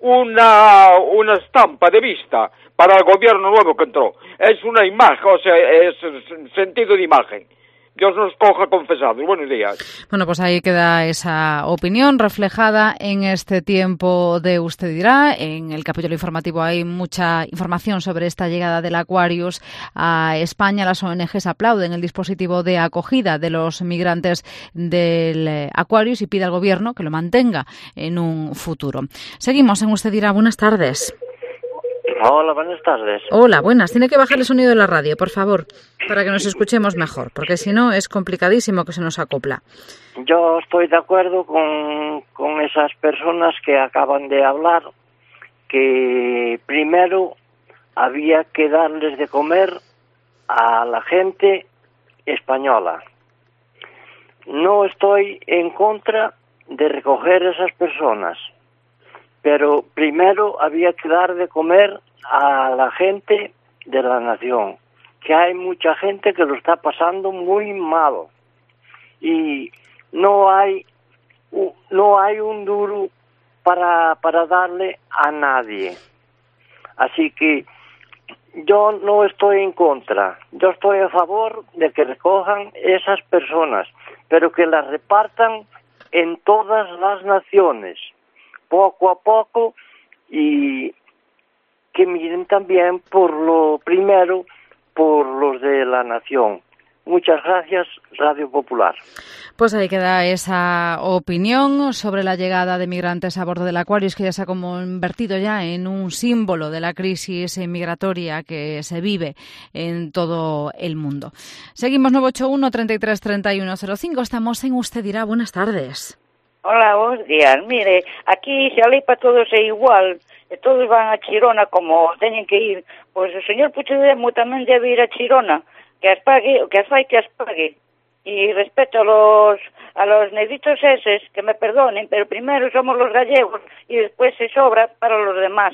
[SPEAKER 17] una, una estampa de vista para el gobierno nuevo que entró. Es una imagen, o sea, es sentido de imagen. Dios nos coja confesados. Buenos días.
[SPEAKER 2] Bueno, pues ahí queda esa opinión reflejada en este tiempo de Usted Dirá. En el capítulo informativo hay mucha información sobre esta llegada del Aquarius a España. Las O N Ges aplauden el dispositivo de acogida de los migrantes del Aquarius y pide al Gobierno que lo mantenga en un futuro. Seguimos en Usted Dirá. Buenas tardes.
[SPEAKER 18] Hola, buenas tardes.
[SPEAKER 2] Hola, buenas. Tiene que bajar el sonido de la radio, por favor, para que nos escuchemos mejor, porque si no es complicadísimo que se nos acopla.
[SPEAKER 18] Yo estoy de acuerdo con, con esas personas que acaban de hablar, que primero había que darles de comer a la gente española. No estoy en contra de recoger a esas personas, pero primero había que dar de comer a la gente de la nación, que hay mucha gente que lo está pasando muy mal y no hay no hay un duro para para darle a nadie. Así que yo no estoy en contra, yo estoy a favor de que recojan esas personas, pero que las repartan en todas las naciones, poco a poco, y que miren también por lo primero por los de la nación. Muchas gracias, Radio Popular.
[SPEAKER 2] Pues ahí queda esa opinión sobre la llegada de migrantes a bordo del Aquarius, que ya se ha convertido ya en un símbolo de la crisis migratoria que se vive en todo el mundo. Seguimos nueve ocho uno, treinta y tres, treinta y uno cero cinco. Estamos en Usted Dirá. Buenas tardes.
[SPEAKER 19] Hola, buenos días. Mire, aquí se alí para todos é igual, e todos van a Chirona como teñen que ir. Pois o señor Puigdemont tamén debe ir a Chirona, que as pague, o que as fai que as pague. Y respecto a los a los negritos eses, que me perdonen, pero primero somos los gallegos y después se sobra para los demás.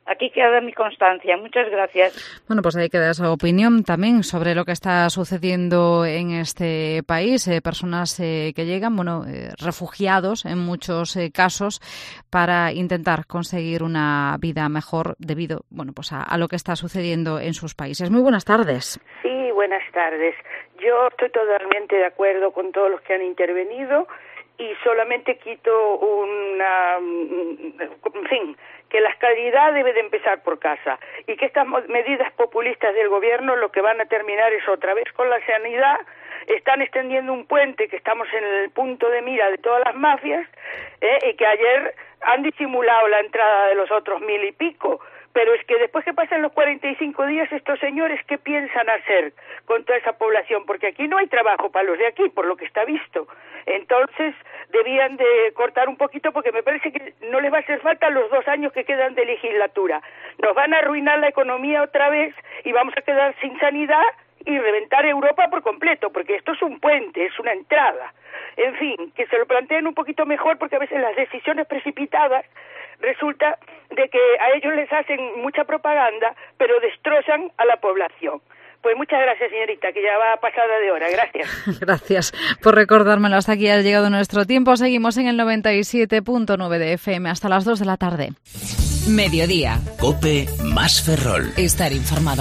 [SPEAKER 19] Aquí queda mi constancia. Muchas gracias.
[SPEAKER 2] Bueno, pues ahí queda esa opinión también sobre lo que está sucediendo en este país. Eh, personas eh, que llegan, bueno, eh, refugiados en muchos eh, casos para intentar conseguir una vida mejor debido, bueno, pues a, a lo que está sucediendo en sus países. Muy buenas tardes.
[SPEAKER 20] Sí, buenas tardes. Yo estoy totalmente de acuerdo con todos los que han intervenido y solamente quito una, en fin, que la calidad debe de empezar por casa y que estas medidas populistas del gobierno lo que van a terminar es otra vez con la sanidad. Están extendiendo un puente que estamos en el punto de mira de todas las mafias eh, y que ayer han disimulado la entrada de los otros mil y pico. Pero es que después que pasan los cuarenta y cinco días, estos señores, ¿qué piensan hacer con toda esa población? Porque aquí no hay trabajo para los de aquí, por lo que está visto. Entonces, debían de cortar un poquito, porque me parece que no les va a hacer falta los dos años que quedan de legislatura. Nos van a arruinar la economía otra vez y vamos a quedar sin sanidad y reventar Europa por completo, porque esto es un puente, es una entrada. En fin, que se lo planteen un poquito mejor, porque a veces las decisiones precipitadas resulta de que a ellos les hacen mucha propaganda, pero destrozan a la población. Pues muchas gracias, señorita, que ya va pasada de hora. Gracias.
[SPEAKER 2] Gracias por recordármelo. Hasta aquí ha llegado nuestro tiempo. Seguimos en el noventa y siete punto nueve de F M hasta las dos de la tarde.
[SPEAKER 1] Mediodía.
[SPEAKER 4] COPE más Ferrol.
[SPEAKER 1] Estar informado.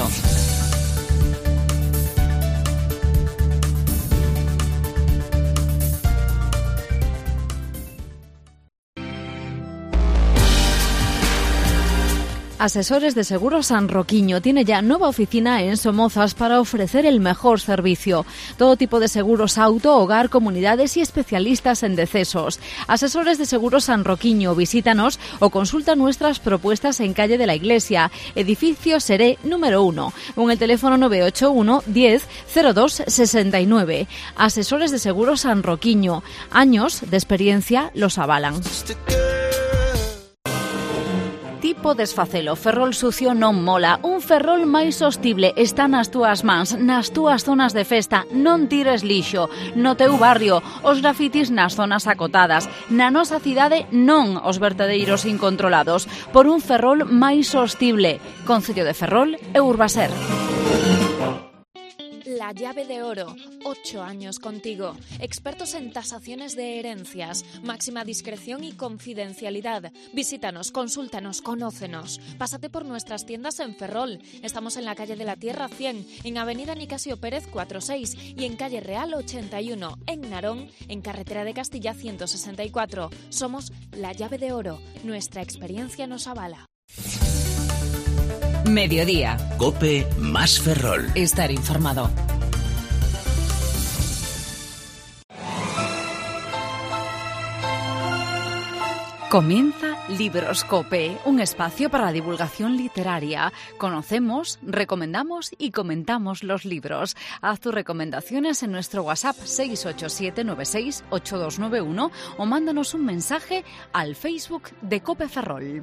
[SPEAKER 2] Asesores de Seguros San Roquiño tiene ya nueva oficina en Somozas para ofrecer el mejor servicio. Todo tipo de seguros auto, hogar, comunidades y especialistas en decesos. Asesores de Seguros San Roquiño, visítanos o consulta nuestras propuestas en calle de la Iglesia, edificio Seré número uno, o en el teléfono nueve ocho uno diez cero dos sesenta y nueve. Asesores de Seguros San Roquiño, años de experiencia los avalan. Tipo desfacelo, ferrol sucio non mola. Un ferrol máis sostible está nas túas mans, nas túas zonas de festa. Non tires lixo. No teu barrio, os grafitis nas zonas acotadas. Na nosa cidade, non os vertedeiros incontrolados. Por un ferrol máis sostible. Concello de Ferrol e Urbaser.
[SPEAKER 21] La llave de oro, ocho años contigo. Expertos en tasaciones de herencias, máxima discreción y confidencialidad. Visítanos, consúltanos, conócenos. Pásate por nuestras tiendas en Ferrol. Estamos en la calle de la Tierra cien, en avenida Nicasio Pérez cuarenta y seis y en calle Real ochenta y uno, en Narón, en carretera de Castilla ciento sesenta y cuatro. Somos la llave de oro. Nuestra experiencia nos avala.
[SPEAKER 1] Mediodía.
[SPEAKER 4] COPE más Ferrol.
[SPEAKER 1] Estar informado.
[SPEAKER 2] Comienza Libroscope, un espacio para la divulgación literaria. Conocemos, recomendamos y comentamos los libros. Haz tus recomendaciones en nuestro WhatsApp seis ocho siete nueve seis ocho dos nueve uno o mándanos un mensaje al Facebook de Cope Ferrol.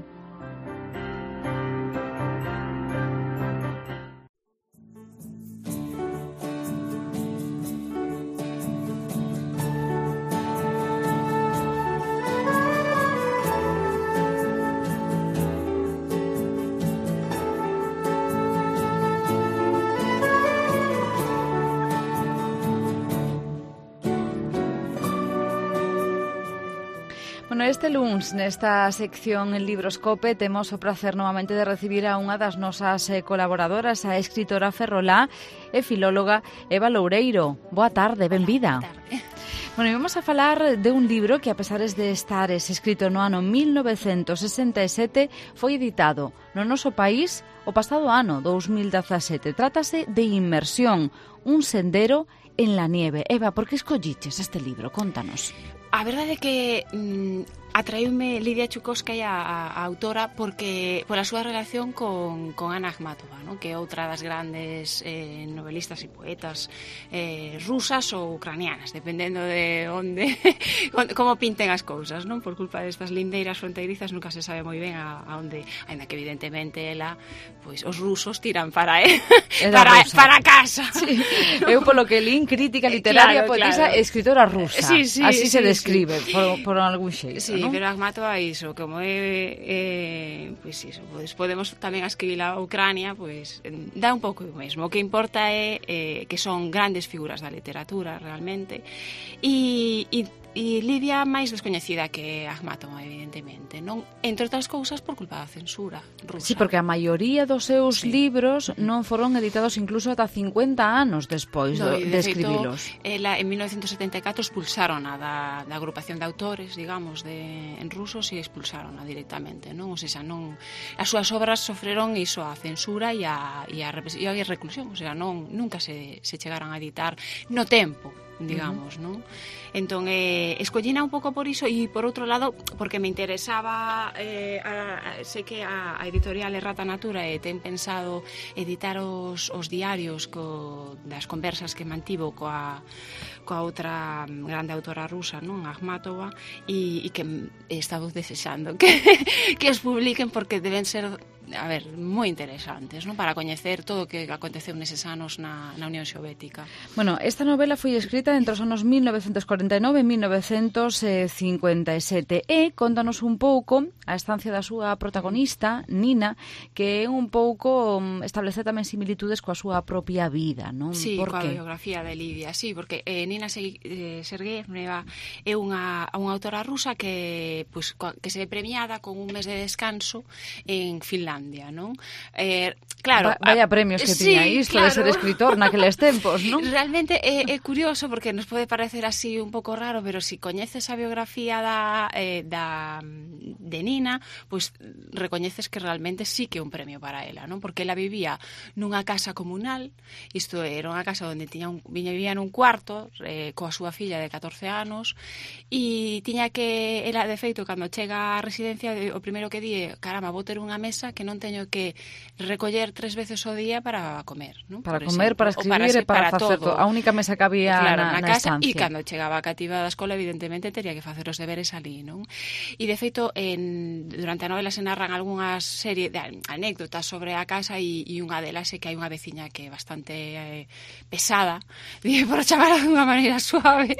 [SPEAKER 2] Bueno, este luns nesta sección en Libroscope temos o prazer novamente de recibir a unha das nosas eh, colaboradoras, a escritora ferrolá e filóloga Eva Loureiro. Boa tarde, benvida. Boa tarde. Bueno, e vamos a falar de un libro que, a pesares de estar escrito no ano mil novecentos sesenta e sete, foi editado no noso país o pasado ano, dous mil dezasete. Trátase de Inmersión, un sendero en la nieve. Eva, por que escolliches este libro? Contanos.
[SPEAKER 22] A verdade é que mm, atraeume Lidia Chukovsky, a, a autora, porque pola súa relación con, con Anna Akhmatova, ¿no? Que é outra das grandes eh, novelistas e poetas eh, rusas ou ucranianas, dependendo de onde como pinten as cousas, non? Por culpa destas lindeiras fronteirizas nunca se sabe moi ben a, a onde, ainda que evidentemente ela, pois os rusos tiran para eh, para, para casa.
[SPEAKER 2] Sí. Eu polo que lín crítica literaria,
[SPEAKER 22] claro,
[SPEAKER 2] poetisa,
[SPEAKER 22] claro.
[SPEAKER 2] Escritora rusa.
[SPEAKER 22] Sí, sí,
[SPEAKER 2] así
[SPEAKER 22] sí,
[SPEAKER 2] se describe
[SPEAKER 22] sí.
[SPEAKER 2] por, por algún xeito,
[SPEAKER 22] sí, Sí,
[SPEAKER 2] non?
[SPEAKER 22] pero Akhmatova iso, como é, eh, pois iso, pois podemos tamén escribir a Ucrania, pois dá un pouco o mesmo. O que importa é eh, que son grandes figuras da literatura, realmente, e, e E Lidia máis descoñecida que Akhmatova, evidentemente, non? Entre outras cousas por culpa da censura rusa.
[SPEAKER 2] Sí, porque a maioría dos seus sí. libros non foron editados incluso ata cincuenta anos despois
[SPEAKER 22] no,
[SPEAKER 2] de,
[SPEAKER 22] de,
[SPEAKER 2] de
[SPEAKER 22] feito,
[SPEAKER 2] escribilos.
[SPEAKER 22] Ela, en mil novecentos setenta e catro expulsaron a da, da agrupación de autores, digamos, de, en rusos, e expulsaron a directamente, non? O sea, non, as súas obras sofreron iso, a censura e a, e a, e a reclusión, o sea, non, nunca se, se chegaron a editar no tempo, digamos, uh-huh. non? Entón, eh, escollina un pouco por iso, e por outro lado, porque me interesaba, eh, a, a, sei que a, a editorial Errata Natura e ten pensado editar os, os diarios co, das conversas que mantivo coa, coa outra grande autora rusa, non, Akhmatova, e, e que he estado desexando que, que os publiquen, porque deben ser, a ver, moi interesantes, non? Para coñecer todo o que aconteceu neses anos na, na Unión Soviética.
[SPEAKER 2] Bueno, esta novela foi escrita entre os anos mil novecentos cuarenta e nove e mil novecentos cincuenta e sete e contanos un pouco a estancia da súa protagonista, Nina, que é un pouco establece tamén similitudes coa súa propia vida, non?
[SPEAKER 22] Sí,
[SPEAKER 2] Por
[SPEAKER 22] coa
[SPEAKER 2] que?
[SPEAKER 22] biografía de Lidia, sí, porque eh, Nina Sergeyeva é unha, unha autora rusa que, pues, que se ve premiada con un mes de descanso en Finlandia, non? Eh, claro,
[SPEAKER 2] Va, vaya premios que
[SPEAKER 22] sí,
[SPEAKER 2] tiña isto
[SPEAKER 22] claro.
[SPEAKER 2] de ser escritor naqueles tempos, non?
[SPEAKER 22] Realmente é, é curioso, porque nos pode parecer así un pouco raro, pero si coñeces a biografía da, eh, da de Nina, pois pues, recoñeces que realmente sí que é un premio para ela, non? Porque ela vivía nunha casa comunal, isto era unha casa onde tiña un, vivía nun cuarto eh, coa súa filla de catorce anos, e tiña que, ela de feito, cando chega á residencia, o primeiro que di é, caramba, vou ter unha mesa que non teño que recoller tres veces ao día para comer, non?
[SPEAKER 2] Para
[SPEAKER 22] Por
[SPEAKER 2] comer,
[SPEAKER 22] exemplo,
[SPEAKER 2] para escribir e para, para facer todo. A única mesa que había
[SPEAKER 22] claro,
[SPEAKER 2] na,
[SPEAKER 22] na,
[SPEAKER 2] na
[SPEAKER 22] casa,
[SPEAKER 2] estancia.
[SPEAKER 22] E cando chegaba a cativa da escola, evidentemente, tería que facer os deberes ali, non? E, de feito, en, durante a novela se narran algunhas serie de anécdotas sobre a casa, e, e unha delas é que hai unha veciña que é bastante eh, pesada, por chamar de unha maneira suave,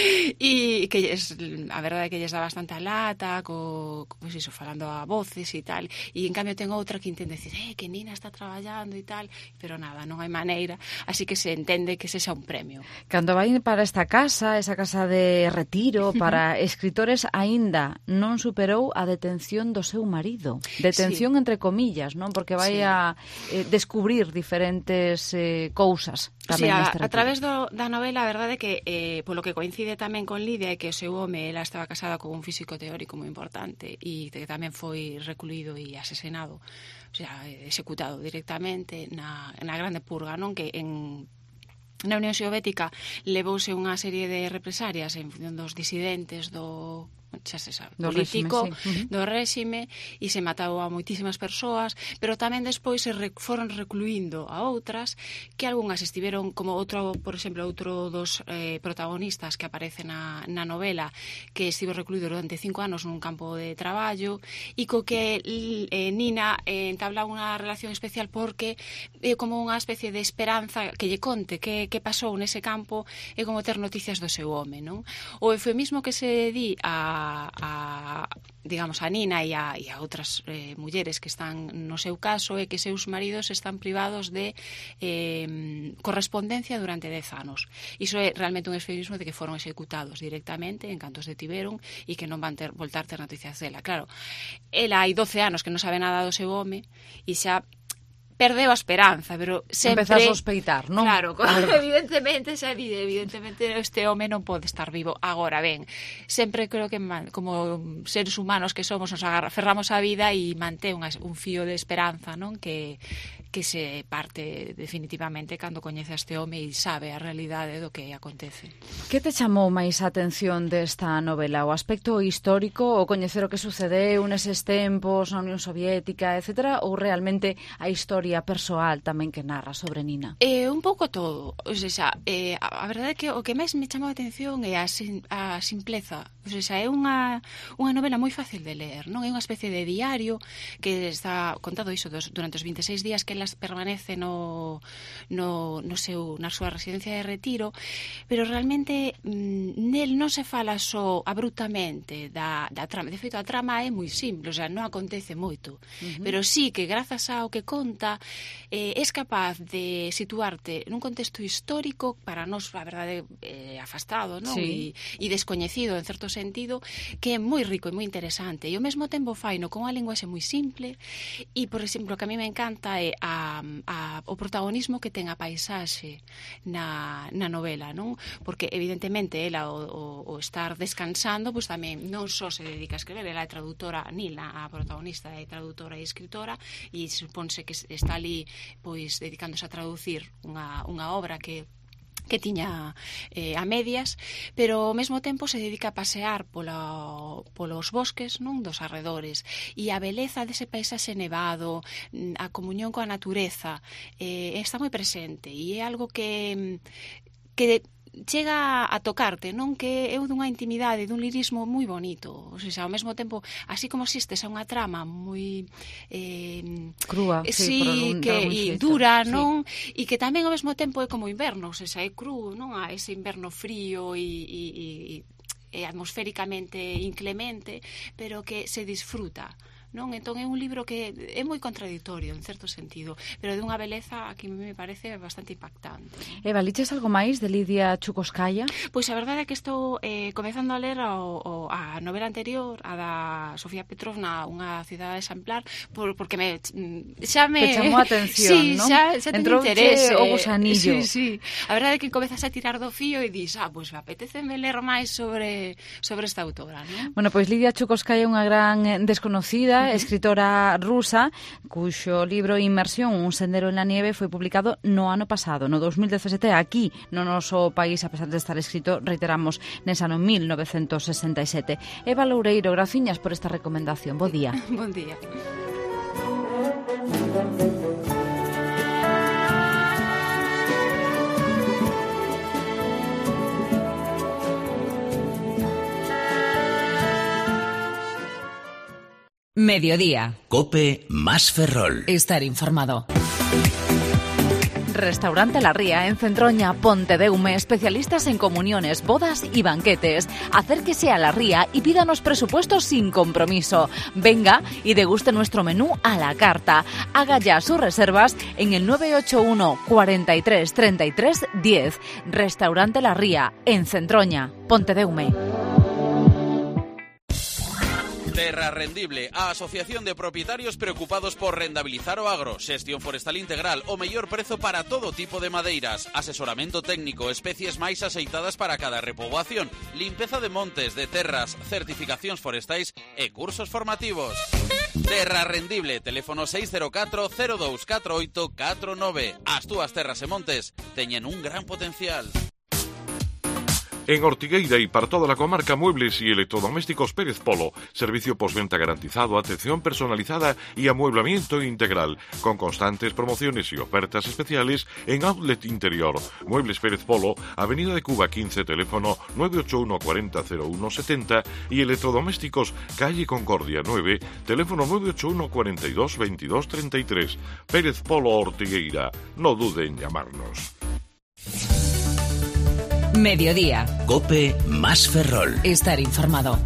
[SPEAKER 22] e que es, a verdade é que lles dá bastante a lata, co, pues iso, falando a voces e tal, e en cambio ten outra que intenta decir, eh, que Nina está traballando e tal, pero nada, non hai maneira, así que se entende que ese xa un premio.
[SPEAKER 2] Cando vai para esta casa, esa casa de retiro para escritores, aínda non superou a detención do seu marido. Detención sí. entre comillas, non? Porque vai sí. a eh, descubrir diferentes eh, cousas tamén
[SPEAKER 22] sí,
[SPEAKER 2] neste
[SPEAKER 22] retiro. A, a través do, da novela, a verdade é que eh, polo que coincide tamén con Lidia é que o seu home, ela estaba casada con un físico teórico moi importante e que tamén foi recluído e asesinado, o sea, executado directamente na, na Grande Purga, non? Que en na Unión Soviética levouse unha serie de represalias en función dos disidentes do xa se sabe,
[SPEAKER 2] do
[SPEAKER 22] político
[SPEAKER 2] réxime, sí. uh-huh.
[SPEAKER 22] do réxime, e se matou a moitísimas persoas, pero tamén despois se re, foron recluindo a outras, que algunhas estiveron, como outro, por exemplo, outro dos eh, protagonistas que aparece na, na novela, que estivo recluído durante cinco anos nun campo de traballo, e co que eh, Nina eh, entabla unha relación especial, porque é eh, como unha especie de esperanza que lle conte que, que pasou nese campo, é como ter noticias do seu home, non? O eufemismo que se di a a, digamos, a Nina e a, e a outras eh, mulleres que están no seu caso é que seus maridos están privados de eh, correspondencia durante dez anos. Iso é realmente un eufemismo de que foron executados directamente en canto os detiveron e que non van ter, voltar ter noticias dela. Claro, ela hai doce anos que non sabe nada do seu home e xa perdeu a esperanza, pero sempre...
[SPEAKER 2] Empeza a sospeitar, non?
[SPEAKER 22] Claro, evidentemente, xa dide, evidentemente este home non pode estar vivo. Agora, ben, sempre creo que como seres humanos que somos, nos aferramos á vida e mantén un fío de esperanza, non? Que, que se parte definitivamente cando coñece a este home e sabe a realidade do que acontece.
[SPEAKER 2] Que te chamou máis a atención desta novela? O aspecto histórico, o coñecer o que sucedeu neses tempos na Unión Soviética, etcétera, ou realmente a historia persoal tamén que narra sobre Nina?
[SPEAKER 22] Eh, un pouco todo. O sea, eh, a verdade é que o que máis me chamou a atención é a, sim, a simpleza. O sea, é unha, unha novela moi fácil de ler, non? É unha especie de diario que está contado iso dos, durante os vinte e seis días que ela elas permanece no, no, no seu, na súa residencia de retiro, pero realmente mm, nel non se fala só abruptamente da, da trama. De feito, a trama é moi simple, o sea, non acontece moito, uh-huh. pero sí que grazas ao que conta eh, es capaz de situarte nun contexto histórico para nós, a verdade, eh, afastado, non?
[SPEAKER 2] Sí.
[SPEAKER 22] E, e descoñecido, en certo sentido, que é moi rico e moi interesante, e ao mesmo tempo faino con unha linguaxe moi simple. E, por exemplo, que a mí me encanta é a, a, o protagonismo que ten a paisaxe na, na novela, non? Porque, evidentemente, ela o, o, o estar descansando, pois tamén non só se dedica a escrever, ela é traductora, Nila, a protagonista, é traductora e escritora, e supónse que está ali, pois, dedicándose a traducir unha, unha obra que que tiña eh, a medias, pero ao mesmo tempo se dedica a pasear polo, polos bosques, non, dos arredores, e a beleza dese paisaxe nevado, a comunión coa natureza, eh, está moi presente, e é algo que que chega a tocarte, non? Que é dunha intimidade, dun lirismo moi bonito. O sea, ao mesmo tempo, así como existes a unha trama moi eh,
[SPEAKER 2] crúa, sí,
[SPEAKER 22] sí, que e dura, non? E sí. Que tamén ao mesmo tempo é como inverno, o sea, é cru, non? A ese inverno frío e, e, e, e atmosféricamente inclemente, pero que se disfruta, non? Entón é un libro que é moi contradictorio en certo sentido, pero de unha beleza que me parece bastante impactante.
[SPEAKER 2] Eva, liches algo máis de Lidia Chukovskaya?
[SPEAKER 22] Pois a verdade é que estou eh, comezando a ler o, o, a novela anterior, a da Sofía Petrovna, Unha cidade exemplar, por, porque me xa me
[SPEAKER 2] te chamou a atención,
[SPEAKER 22] sí,
[SPEAKER 2] non?
[SPEAKER 22] xa, xa ten interés,
[SPEAKER 2] o gusanillo.
[SPEAKER 22] Sí, sí. A verdade é que comezas a tirar do fío e dis, ah, pois me apeteceme ler máis sobre sobre esta autora, non?
[SPEAKER 2] Bueno, pois Lidia Chukovskaya é unha gran desconocida, escritora rusa, cuxo libro Inmersión, un sendero en la nieve, foi publicado no ano pasado, no dos mil dezasete, aquí no noso país, a pesar de estar escrito, reiteramos, nesa no mil novecentos sesenta e sete. Eva Loureiro, graciñas por esta recomendación. Bo día.
[SPEAKER 22] Bon día.
[SPEAKER 1] Mediodía.
[SPEAKER 4] COPE más Ferrol.
[SPEAKER 1] Estar informado.
[SPEAKER 2] Restaurante La Ría, en Centroña, Pontedeume, especialistas en comuniones, bodas y banquetes. Acérquese a La Ría y pídanos presupuestos sin compromiso. Venga y deguste nuestro menú a la carta. Haga ya sus reservas en el nueve ocho uno, cuarenta y tres, treinta y tres, diez. Restaurante La Ría, en Centroña, Pontedeume.
[SPEAKER 7] Terra Rendible, a Asociación de Propietarios preocupados por rentabilizar o agro, xestión forestal integral, o mellor prezo para todo tipo de madeiras, asesoramento técnico, especies máis aceitadas para cada repoboación, limpeza de montes, de terras, certificacións forestais e cursos formativos. Terra Rendible, teléfono seis cero catro, cero dous catro oito catro nove. As túas terras e montes teñen un gran potencial.
[SPEAKER 16] En Ortigueira y para toda la comarca, muebles y electrodomésticos Pérez Polo. Servicio postventa garantizado, atención personalizada y amueblamiento integral. Con constantes promociones y ofertas especiales en Outlet Interior. Muebles Pérez Polo, Avenida de Cuba quince, teléfono nueve ocho uno, cuarenta, cero uno, setenta. Y electrodomésticos Calle Concordia nueve, teléfono nueve ocho uno, cuarenta y dos, veintidós, treinta y tres. Pérez Polo Ortigueira. No dude en llamarnos.
[SPEAKER 1] Mediodía.
[SPEAKER 4] COPE más Ferrol.
[SPEAKER 1] Estar informado.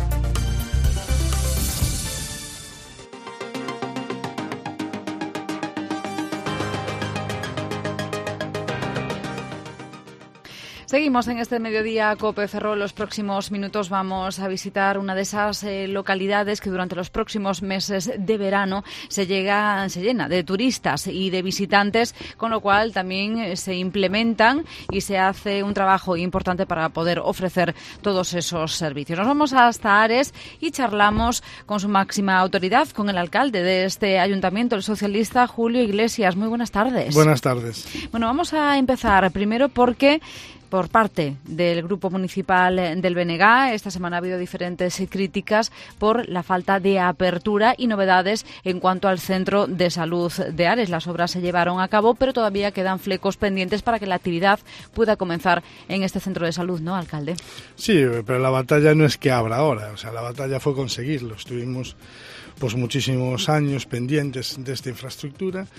[SPEAKER 2] Seguimos en este mediodía COPE Ferrol. Los próximos minutos vamos a visitar una de esas eh, localidades que durante los próximos meses de verano se llega, se llena de turistas y de visitantes, con lo cual también eh, se implementan y se hace un trabajo importante para poder ofrecer todos esos servicios. Nos vamos hasta Ares y charlamos con su máxima autoridad, con el alcalde de este ayuntamiento, el socialista Julio Iglesias. Muy buenas tardes.
[SPEAKER 3] Buenas tardes.
[SPEAKER 2] Bueno, vamos a empezar primero porque por parte del Grupo Municipal del B N G, esta semana ha habido diferentes críticas por la falta de apertura y novedades en cuanto al Centro de Salud de Ares. Las obras se llevaron a cabo, pero todavía quedan flecos pendientes para que la actividad pueda comenzar en este centro de salud, ¿no, alcalde?
[SPEAKER 3] Sí, pero la batalla no es que abra ahora, o sea, la batalla fue conseguirlo. Estuvimos pues muchísimos años pendientes de esta infraestructura.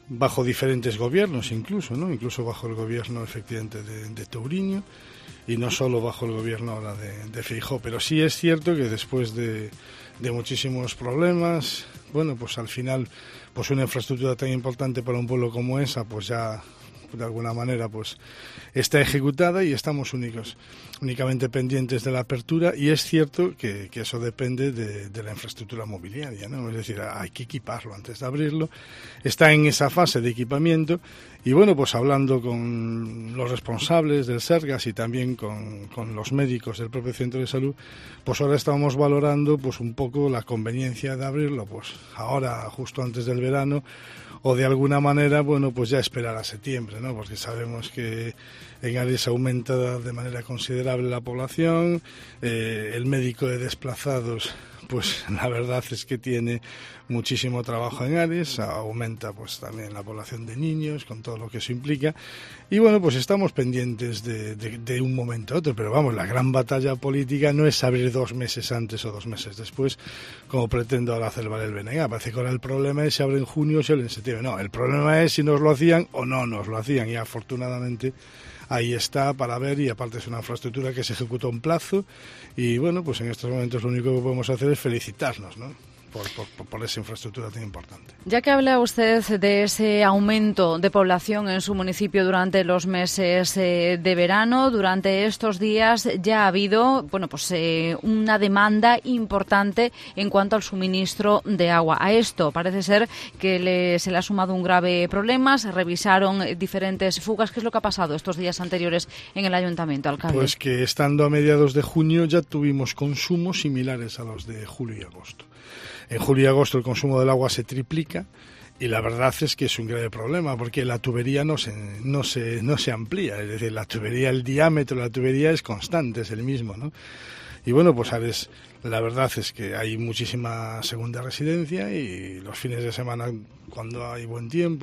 [SPEAKER 3] bajo diferentes gobiernos incluso, ¿no? Incluso bajo el gobierno efectivamente de, de Touriño, y no solo bajo el gobierno ahora de, de Feijóo, pero sí es cierto que después de, de muchísimos problemas, bueno, pues al final, pues una infraestructura tan importante para un pueblo como esa, pues ya de alguna manera pues está ejecutada y estamos únicos, únicamente pendientes de la apertura, y es cierto que, que eso depende de, de la infraestructura mobiliaria, ¿no? Es decir, hay que equiparlo antes de abrirlo, está en esa fase de equipamiento, y bueno, pues hablando con los responsables del Sergas y también con, con los médicos del propio centro de salud, pues ahora estamos valorando pues un poco la conveniencia de abrirlo pues ahora justo antes del verano, o de alguna manera, bueno, pues ya esperar a septiembre, ¿no? Porque sabemos que en Ares aumenta de manera considerable la población, eh, el médico de desplazados, pues la verdad es que tiene muchísimo trabajo en Ares, aumenta pues también la población de niños, con todo lo que eso implica, y bueno, pues estamos pendientes de, de, de un momento a otro, pero vamos, la gran batalla política no es abrir dos meses antes o dos meses después, como pretende ahora hacer valer el B N G. Parece que ahora el problema es si abre en junio o si abre en septiembre. No, el problema es si nos lo hacían o no nos lo hacían, y afortunadamente ahí está para ver, y aparte es una infraestructura que se ejecutó en plazo, y bueno, pues en estos momentos lo único que podemos hacer es felicitarnos, ¿no? Por, por, por esa infraestructura tan importante.
[SPEAKER 2] Ya que habla usted de ese aumento de población en su municipio durante los meses eh, de verano, durante estos días ya ha habido, bueno, pues eh, una demanda importante en cuanto al suministro de agua. A esto parece ser que le, se le ha sumado un grave problema. Se revisaron diferentes fugas. ¿Qué es lo que ha pasado estos días anteriores en el ayuntamiento, alcalde?
[SPEAKER 3] Pues que estando a mediados de junio ya tuvimos consumos similares a los de julio y agosto. En julio y agosto el consumo del agua se triplica, y la verdad es que es un grave problema, porque la tubería no se, no se, no se amplía, es decir, la tubería, el diámetro de la tubería es constante, es el mismo, ¿no? Y bueno, pues Ares, la verdad es que hay muchísima segunda residencia, y los fines de semana, cuando hay buen tiempo,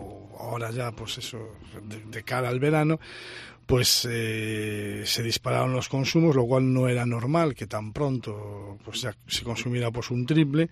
[SPEAKER 3] o ahora ya, pues eso, de, de cara al verano, pues eh, se dispararon los consumos, lo cual no era normal que tan pronto pues ya se consumiera pues un triple.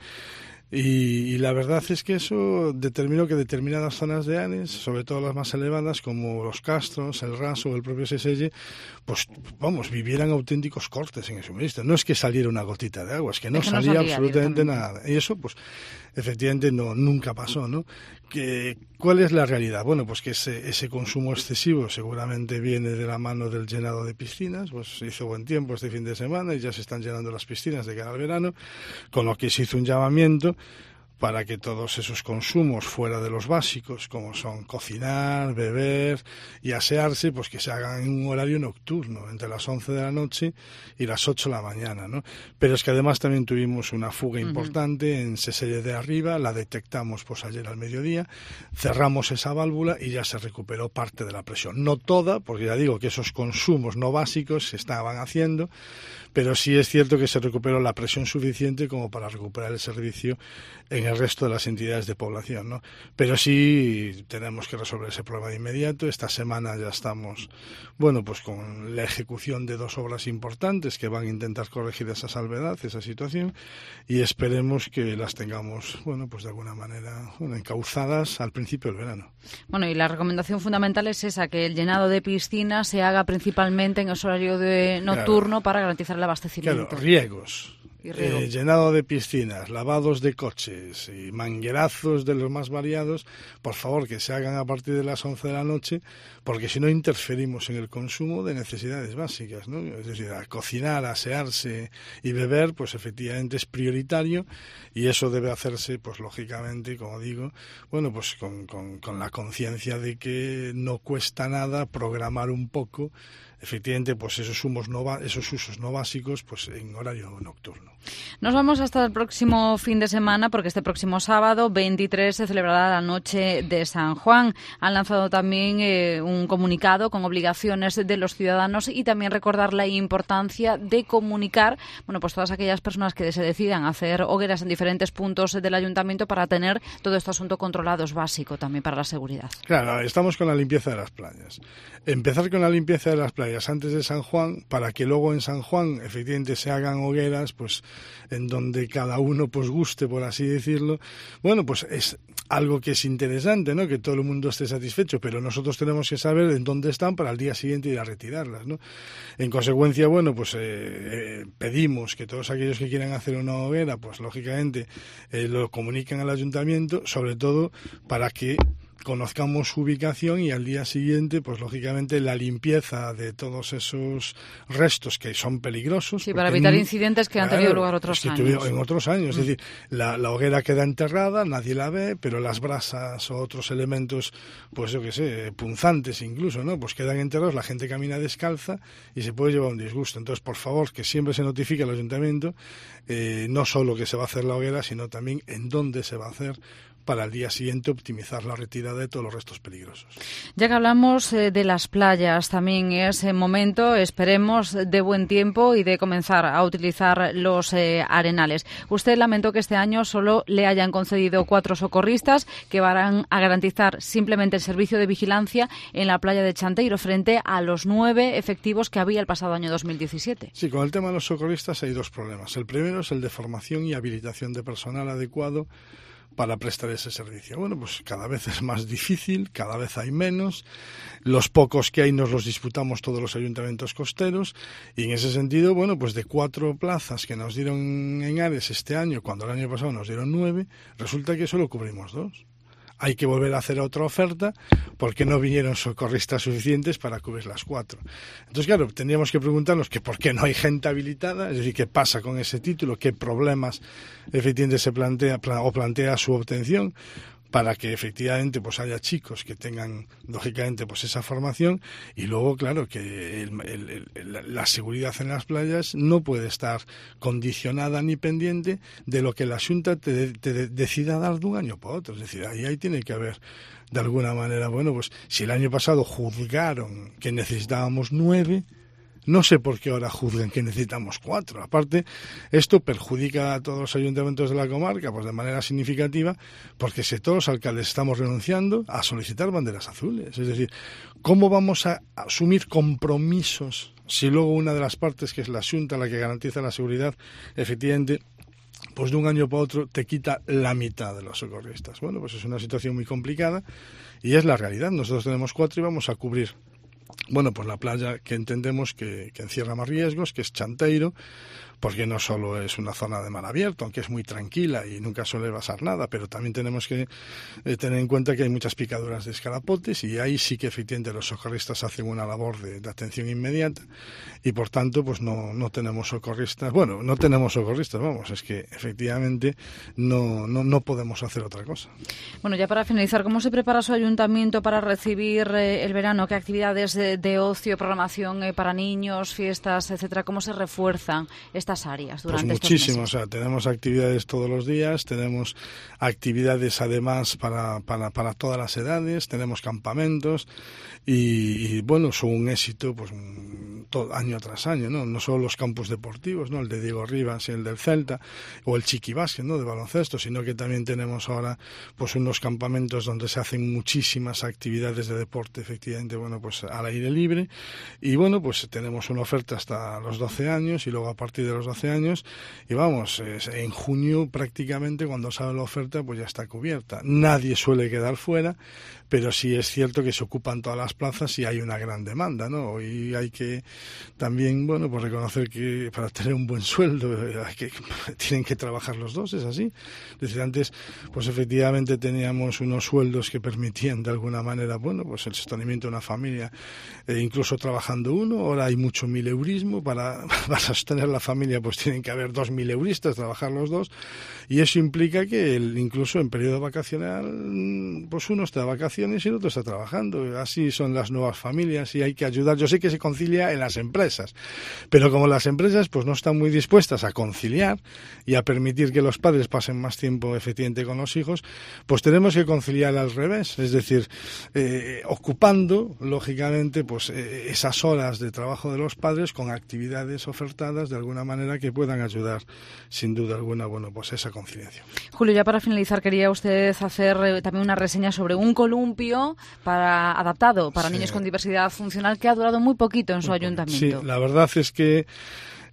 [SPEAKER 3] Y, y la verdad es que eso determinó que determinadas zonas de Ares, sobre todo las más elevadas, como los Castros, el Raso o el propio Seselle, pues vamos, vivieran auténticos cortes en el suministro. No es que saliera una gotita de agua, es que no, es que salía, no salía absolutamente nada. Y eso, pues, efectivamente no nunca pasó, ¿no? Que, ¿cuál es la realidad? Bueno, pues que ese, ese consumo excesivo seguramente viene de la mano del llenado de piscinas. Pues hizo buen tiempo este fin de semana y ya se están llenando las piscinas de cara al verano, con lo que se hizo un llamamiento para que todos esos consumos fuera de los básicos, como son cocinar, beber y asearse, pues que se hagan en un horario nocturno, entre las once de la noche y las ocho de la mañana, ¿no? Pero es que además también tuvimos una fuga importante uh-huh. en Seselle de arriba, la detectamos pues ayer al mediodía, cerramos esa válvula y ya se recuperó parte de la presión. No toda, porque ya digo que esos consumos no básicos se estaban haciendo, pero sí es cierto que se recuperó la presión suficiente como para recuperar el servicio en el resto de las entidades de población, ¿no? Pero sí tenemos que resolver ese problema de inmediato. Esta semana ya estamos, bueno, pues con la ejecución de dos obras importantes que van a intentar corregir esa salvedad, esa situación, y esperemos que las tengamos, bueno, pues de alguna manera, bueno, encauzadas al principio del verano.
[SPEAKER 2] Bueno, y la recomendación fundamental es esa, que el llenado de piscinas se haga principalmente en el horario de nocturno, claro, para garantizar el abastecimiento.
[SPEAKER 3] Claro, riegos. Eh, llenado de piscinas, lavados de coches y manguerazos de los más variados, por favor que se hagan a partir de las once de la noche, porque si no interferimos en el consumo de necesidades básicas, ¿no? Es decir, a cocinar, asearse y beber, pues efectivamente es prioritario, y eso debe hacerse, pues lógicamente, como digo, bueno, pues con, con, con la conciencia de que no cuesta nada programar un poco, efectivamente, pues esos humos no va, esos usos no básicos, pues en horario nocturno.
[SPEAKER 2] Nos vamos hasta el próximo fin de semana, porque este próximo sábado veintitrés se celebrará la noche de San Juan. Han lanzado también eh, un comunicado con obligaciones de los ciudadanos, y también recordar la importancia de comunicar, bueno, pues todas aquellas personas que se decidan hacer hogueras en diferentes puntos del ayuntamiento, para tener todo este asunto controlado. Es básico también para la seguridad.
[SPEAKER 3] Claro, estamos con la limpieza de las playas. Empezar con la limpieza de las playas antes de San Juan, para que luego en San Juan efectivamente se hagan hogueras, pues en donde cada uno pues guste, por así decirlo. Bueno, pues es algo que es interesante, ¿no? Que todo el mundo esté satisfecho, pero nosotros tenemos que saber en dónde están para el día siguiente ir a retirarlas, ¿no? En consecuencia, bueno, pues eh, eh, pedimos que todos aquellos que quieran hacer una hoguera, pues lógicamente eh, lo comuniquen al ayuntamiento, sobre todo para que conozcamos su ubicación y al día siguiente, pues lógicamente la limpieza de todos esos restos que son peligrosos.
[SPEAKER 2] Sí, para evitar incidentes que han tenido lugar otros
[SPEAKER 3] que
[SPEAKER 2] años.
[SPEAKER 3] En otros años, mm. es decir, la, la hoguera queda enterrada, nadie la ve, pero las brasas o otros elementos, pues yo qué sé, punzantes incluso, ¿no? Pues quedan enterrados, la gente camina descalza y se puede llevar un disgusto. Entonces, por favor, que siempre se notifique al ayuntamiento, eh, no solo que se va a hacer la hoguera, sino también en dónde se va a hacer, para el día siguiente optimizar la retirada de todos los restos peligrosos.
[SPEAKER 2] Ya que hablamos eh, de las playas, también es el momento, esperemos, de buen tiempo y de comenzar a utilizar los eh, arenales. Usted lamentó que este año solo le hayan concedido cuatro socorristas que van a garantizar simplemente el servicio de vigilancia en la playa de Chanteiro frente a los nueve efectivos que había el pasado año dos mil diecisiete.
[SPEAKER 3] Sí, con el tema de los socorristas hay dos problemas. El primero es el de formación y habilitación de personal adecuado para prestar ese servicio. Bueno, pues cada vez es más difícil, cada vez hay menos, los pocos que hay nos los disputamos todos los ayuntamientos costeros y en ese sentido, bueno, pues de cuatro plazas que nos dieron en Ares este año, cuando el año pasado nos dieron nueve, resulta que solo cubrimos dos. Hay que volver a hacer otra oferta porque no vinieron socorristas suficientes para cubrir las cuatro. Entonces, claro, tendríamos que preguntarnos que por qué no hay gente habilitada, es decir, qué pasa con ese título, qué problemas efectivamente se plantea o plantea su obtención, para que efectivamente pues haya chicos que tengan lógicamente pues esa formación y luego claro que el, el, el, la seguridad en las playas no puede estar condicionada ni pendiente de lo que la Xunta te, te decida dar de un año para otro, es decir, ahí, ahí tiene que haber de alguna manera, bueno, pues si el año pasado juzgaron que necesitábamos nueve, no sé por qué ahora juzgan que necesitamos cuatro. Aparte, esto perjudica a todos los ayuntamientos de la comarca pues de manera significativa, porque si todos los alcaldes estamos renunciando a solicitar banderas azules. Es decir, ¿cómo vamos a asumir compromisos si luego una de las partes, que es la Xunta, la que garantiza la seguridad, efectivamente, pues de un año para otro te quita la mitad de los socorristas? Bueno, pues es una situación muy complicada y es la realidad. Nosotros tenemos cuatro y vamos a cubrir, bueno, pues la playa que entendemos que, que encierra más riesgos, que es Chanteiro, porque no solo es una zona de mar abierto, aunque es muy tranquila y nunca suele pasar nada, pero también tenemos que eh, tener en cuenta que hay muchas picaduras de escarapotes y ahí sí que efectivamente los socorristas hacen una labor de, de atención inmediata y por tanto pues no, no tenemos socorristas, bueno, no tenemos socorristas, vamos, es que efectivamente no, no, no podemos hacer otra cosa.
[SPEAKER 2] Bueno, ya para finalizar, ¿cómo se prepara su ayuntamiento para recibir eh, el verano? ¿Qué actividades de, de ocio, programación eh, para niños, fiestas, etcétera? ¿Cómo se refuerzan estas áreas durante
[SPEAKER 3] pues muchísimo, o sea, tenemos actividades todos los días, tenemos actividades además para, para, para todas las edades, tenemos campamentos y, y bueno, son un éxito pues todo, año tras año, ¿no? No solo los campos deportivos, ¿no? El de Diego Rivas y el del Celta o el Chiquibásquet, ¿no? De baloncesto, sino que también tenemos ahora pues unos campamentos donde se hacen muchísimas actividades de deporte, efectivamente, bueno, pues al aire libre y bueno, pues tenemos una oferta hasta los doce años y luego a partir de los doce años y vamos, en junio prácticamente cuando sale la oferta pues ya está cubierta. Nadie suele quedar fuera, pero sí es cierto que se ocupan todas las plazas y hay una gran demanda, ¿no? Y hay que también, bueno, pues reconocer que para tener un buen sueldo hay que, tienen que trabajar los dos, es así. Es decir, antes pues efectivamente teníamos unos sueldos que permitían de alguna manera, bueno, pues el sostenimiento de una familia, e incluso trabajando uno. Ahora hay mucho mileurismo para, para sostener la familia, pues tienen que haber dos mil euristas, trabajar los dos, y eso implica que el, incluso en periodo vacacional, pues uno está de vacaciones y el otro está trabajando. Así son las nuevas familias y hay que ayudar. Yo sé que se concilia en las empresas, pero como las empresas pues no están muy dispuestas a conciliar y a permitir que los padres pasen más tiempo efectivamente con los hijos, pues tenemos que conciliar al revés, es decir, eh, ocupando lógicamente pues eh, esas horas de trabajo de los padres con actividades ofertadas de alguna manera que puedan ayudar sin duda alguna, bueno, pues esa conciliación.
[SPEAKER 2] Julio, ya para finalizar quería usted hacer eh, también una reseña sobre un columpio para adaptado para sí. niños con diversidad funcional que ha durado muy poquito en su muy ayuntamiento.
[SPEAKER 3] Sí, la verdad es que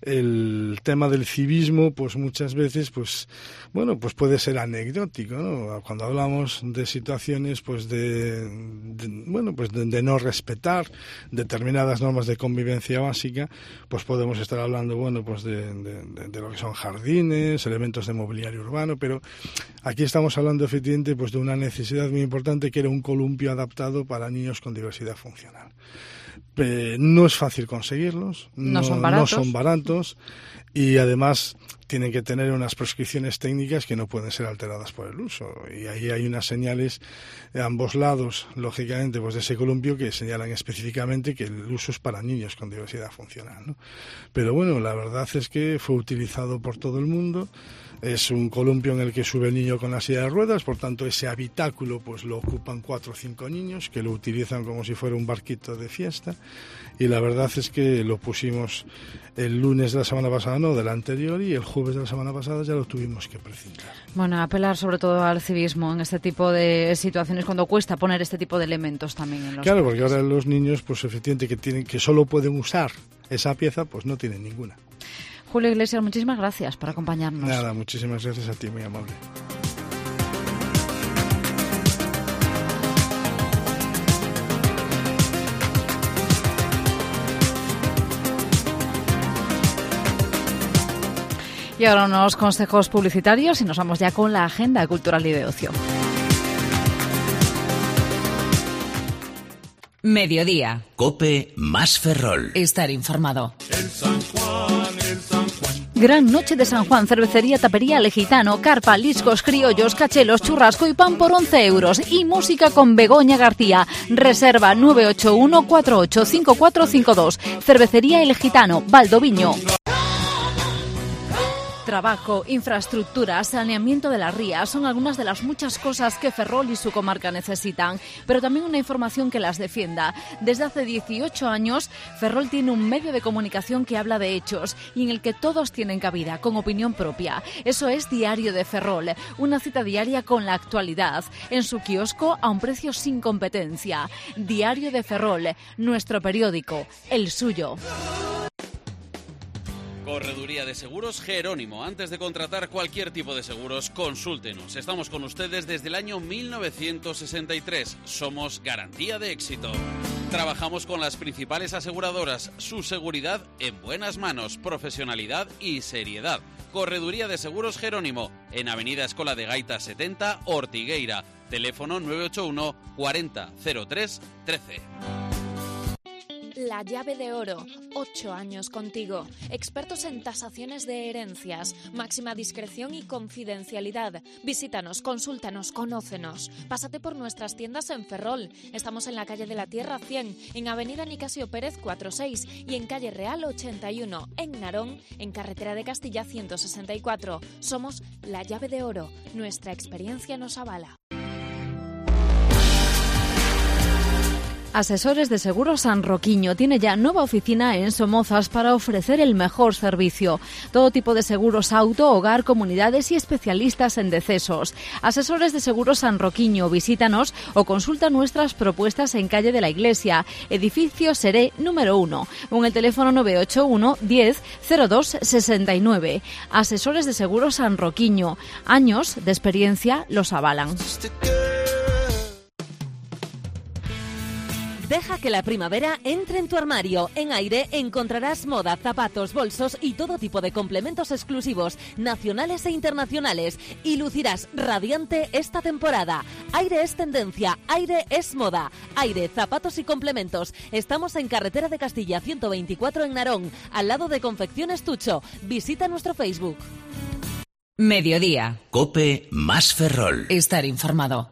[SPEAKER 3] el tema del civismo, pues muchas veces, pues bueno, pues puede ser anecdótico, ¿no? Cuando hablamos de situaciones, pues de, de bueno, pues de, de no respetar determinadas normas de convivencia básica, pues podemos estar hablando, bueno, pues de, de, de, de lo que son jardines, elementos de mobiliario urbano, pero aquí estamos hablando efectivamente pues de una necesidad muy importante, que era un columpio adaptado para niños con diversidad funcional. Eh, no es fácil conseguirlos, no,
[SPEAKER 2] no son baratos,
[SPEAKER 3] no son baratos y además tienen que tener unas prescripciones técnicas que no pueden ser alteradas por el uso, y ahí hay unas señales de ambos lados, lógicamente, pues de ese columpio, que señalan específicamente que el uso es para niños con diversidad funcional, ¿no? Pero bueno, la verdad es que fue utilizado por todo el mundo. Es un columpio en el que sube el niño con la silla de ruedas, por tanto ese habitáculo pues lo ocupan cuatro o cinco niños que lo utilizan como si fuera un barquito de fiesta, y la verdad es que lo pusimos el lunes de la semana pasada, no, de la anterior, y el jueves de la semana pasada ya lo tuvimos que precintar.
[SPEAKER 2] Bueno, apelar sobre todo al civismo en este tipo de situaciones, cuando cuesta poner este tipo de elementos también en los
[SPEAKER 3] Claro,
[SPEAKER 2] colegios.
[SPEAKER 3] porque ahora los niños, pues efectivamente, que tienen que solo pueden usar esa pieza, pues no tienen ninguna.
[SPEAKER 2] Julio Iglesias, muchísimas gracias por acompañarnos.
[SPEAKER 3] Nada, muchísimas gracias a ti, muy amable.
[SPEAKER 2] Y ahora unos consejos publicitarios y nos vamos ya con la agenda cultural y de ocio.
[SPEAKER 1] Mediodía.
[SPEAKER 4] COPE más Ferrol.
[SPEAKER 1] Estar informado.
[SPEAKER 5] El San Juan, el San Juan.
[SPEAKER 2] Gran noche de San Juan, cervecería, tapería, El Gitano, carpa, liscos, criollos, cachelos, churrasco y pan por once euros. Y música con Begoña García. Reserva nueve ocho uno cuatro ocho cinco cuatro cinco dos. Cervecería El Gitano, Valdoviño. Trabajo, infraestructura, saneamiento de las rías son algunas de las muchas cosas que Ferrol y su comarca necesitan, pero también una información que las defienda. Desde hace dieciocho años, Ferrol tiene un medio de comunicación que habla de hechos y en el que todos tienen cabida, con opinión propia. Eso es Diario de Ferrol, una cita diaria con la actualidad, en su kiosco a un precio sin competencia. Diario de Ferrol, nuestro periódico, el suyo.
[SPEAKER 7] Correduría de Seguros Jerónimo. Antes de contratar cualquier tipo de seguros, consúltenos. Estamos con ustedes desde el año mil novecientos sesenta y tres. Somos garantía de éxito. Trabajamos con las principales aseguradoras. Su seguridad en buenas manos, profesionalidad y seriedad. Correduría de Seguros Jerónimo, en Avenida Escola de Gaitas setenta, Ortigueira. Teléfono nueve ocho uno cuarenta cero tres trece.
[SPEAKER 21] La llave de oro, ocho años contigo. Expertos en tasaciones de herencias, máxima discreción y confidencialidad. Visítanos, consúltanos, conócenos. Pásate por nuestras tiendas en Ferrol. Estamos en la calle de la Tierra cien, en Avenida Nicasio Pérez cuarenta y seis y en calle Real ochenta y uno, en Narón, en carretera de Castilla ciento sesenta y cuatro. Somos la llave de oro. Nuestra experiencia nos avala.
[SPEAKER 2] Asesores de Seguros San Roquiño tiene ya nueva oficina en Somozas para ofrecer el mejor servicio. Todo tipo de seguros auto, hogar, comunidades y especialistas en decesos. Asesores de Seguros San Roquiño, visítanos o consulta nuestras propuestas en calle de la Iglesia, edificio Seré número uno, con el teléfono nueve ocho uno diez cero dos sesenta y nueve. Asesores de Seguros San Roquiño, años de experiencia los avalan.
[SPEAKER 6] Deja que la primavera entre en tu armario. En Aire encontrarás moda, zapatos, bolsos y todo tipo de complementos exclusivos, nacionales e internacionales. Y lucirás radiante esta temporada. Aire es tendencia, Aire es moda. Aire, zapatos y complementos. Estamos en Carretera de Castilla ciento veinticuatro en Narón, al lado de Confecciones Tucho. Visita nuestro Facebook.
[SPEAKER 1] Mediodía.
[SPEAKER 4] COPE más Ferrol.
[SPEAKER 1] Estar informado.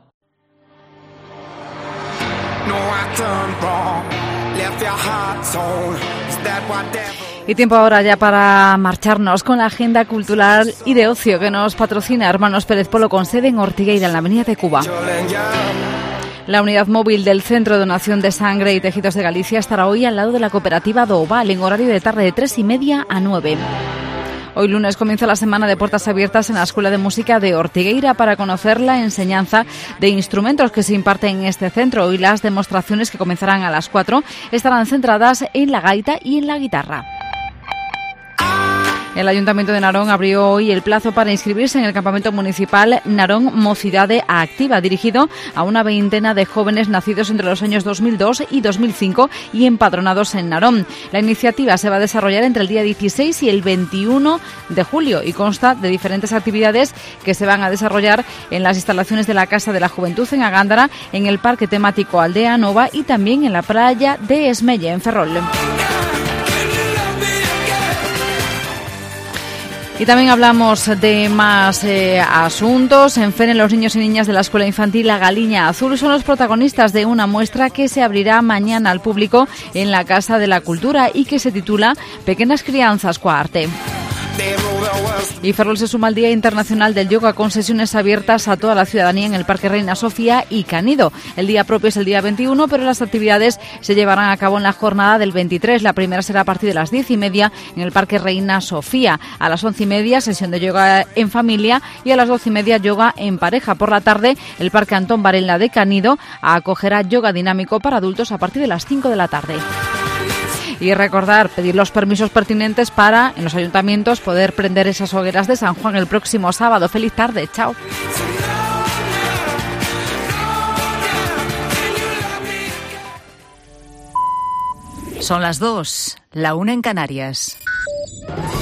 [SPEAKER 2] Y tiempo ahora ya para marcharnos con la agenda cultural y de ocio que nos patrocina Hermanos Pérez Polo, con sede en Ortigueira, en la Avenida de Cuba. La unidad móvil del Centro de Donación de Sangre y Tejidos de Galicia estará hoy al lado de la cooperativa do Oval, en horario de tarde de tres y media a nueve. Hoy lunes comienza la semana de puertas abiertas en la Escuela de Música de Ortigueira para conocer la enseñanza de instrumentos que se imparte en este centro. Hoy las demostraciones, que comenzarán a las cuatro, estarán centradas en la gaita y en la guitarra. El Ayuntamiento de Narón abrió hoy el plazo para inscribirse en el campamento municipal Narón Mocidade Activa, dirigido a una veintena de jóvenes nacidos entre los años dos mil dos y dos mil cinco y empadronados en Narón. La iniciativa se va a desarrollar entre el día dieciséis y el veintiuno de julio y consta de diferentes actividades que se van a desarrollar en las instalaciones de la Casa de la Juventud en Agándara, en el Parque Temático Aldea Nova y también en la playa de Esmelle, en Ferrol. Y también hablamos de más eh, asuntos. En Fene, los niños y niñas de la Escuela Infantil La Galiña Azul son los protagonistas de una muestra que se abrirá mañana al público en la Casa de la Cultura y que se titula Pequenas crianzas coa arte. Y Ferrol se suma al Día Internacional del Yoga con sesiones abiertas a toda la ciudadanía en el Parque Reina Sofía y Canido. El día propio es el día veintiuno, pero las actividades se llevarán a cabo en la jornada del veintitrés. La primera será a partir de las diez y media en el Parque Reina Sofía. A las once y media, sesión de yoga en familia y a las doce y media, yoga en pareja. Por la tarde, el Parque Antón Varela de Canido acogerá yoga dinámico para adultos a partir de las cinco de la tarde. Y recordar, pedir los permisos pertinentes para, en los ayuntamientos, poder prender esas hogueras de San Juan el próximo sábado. Feliz tarde, chao.
[SPEAKER 11] Son las dos, la una en Canarias.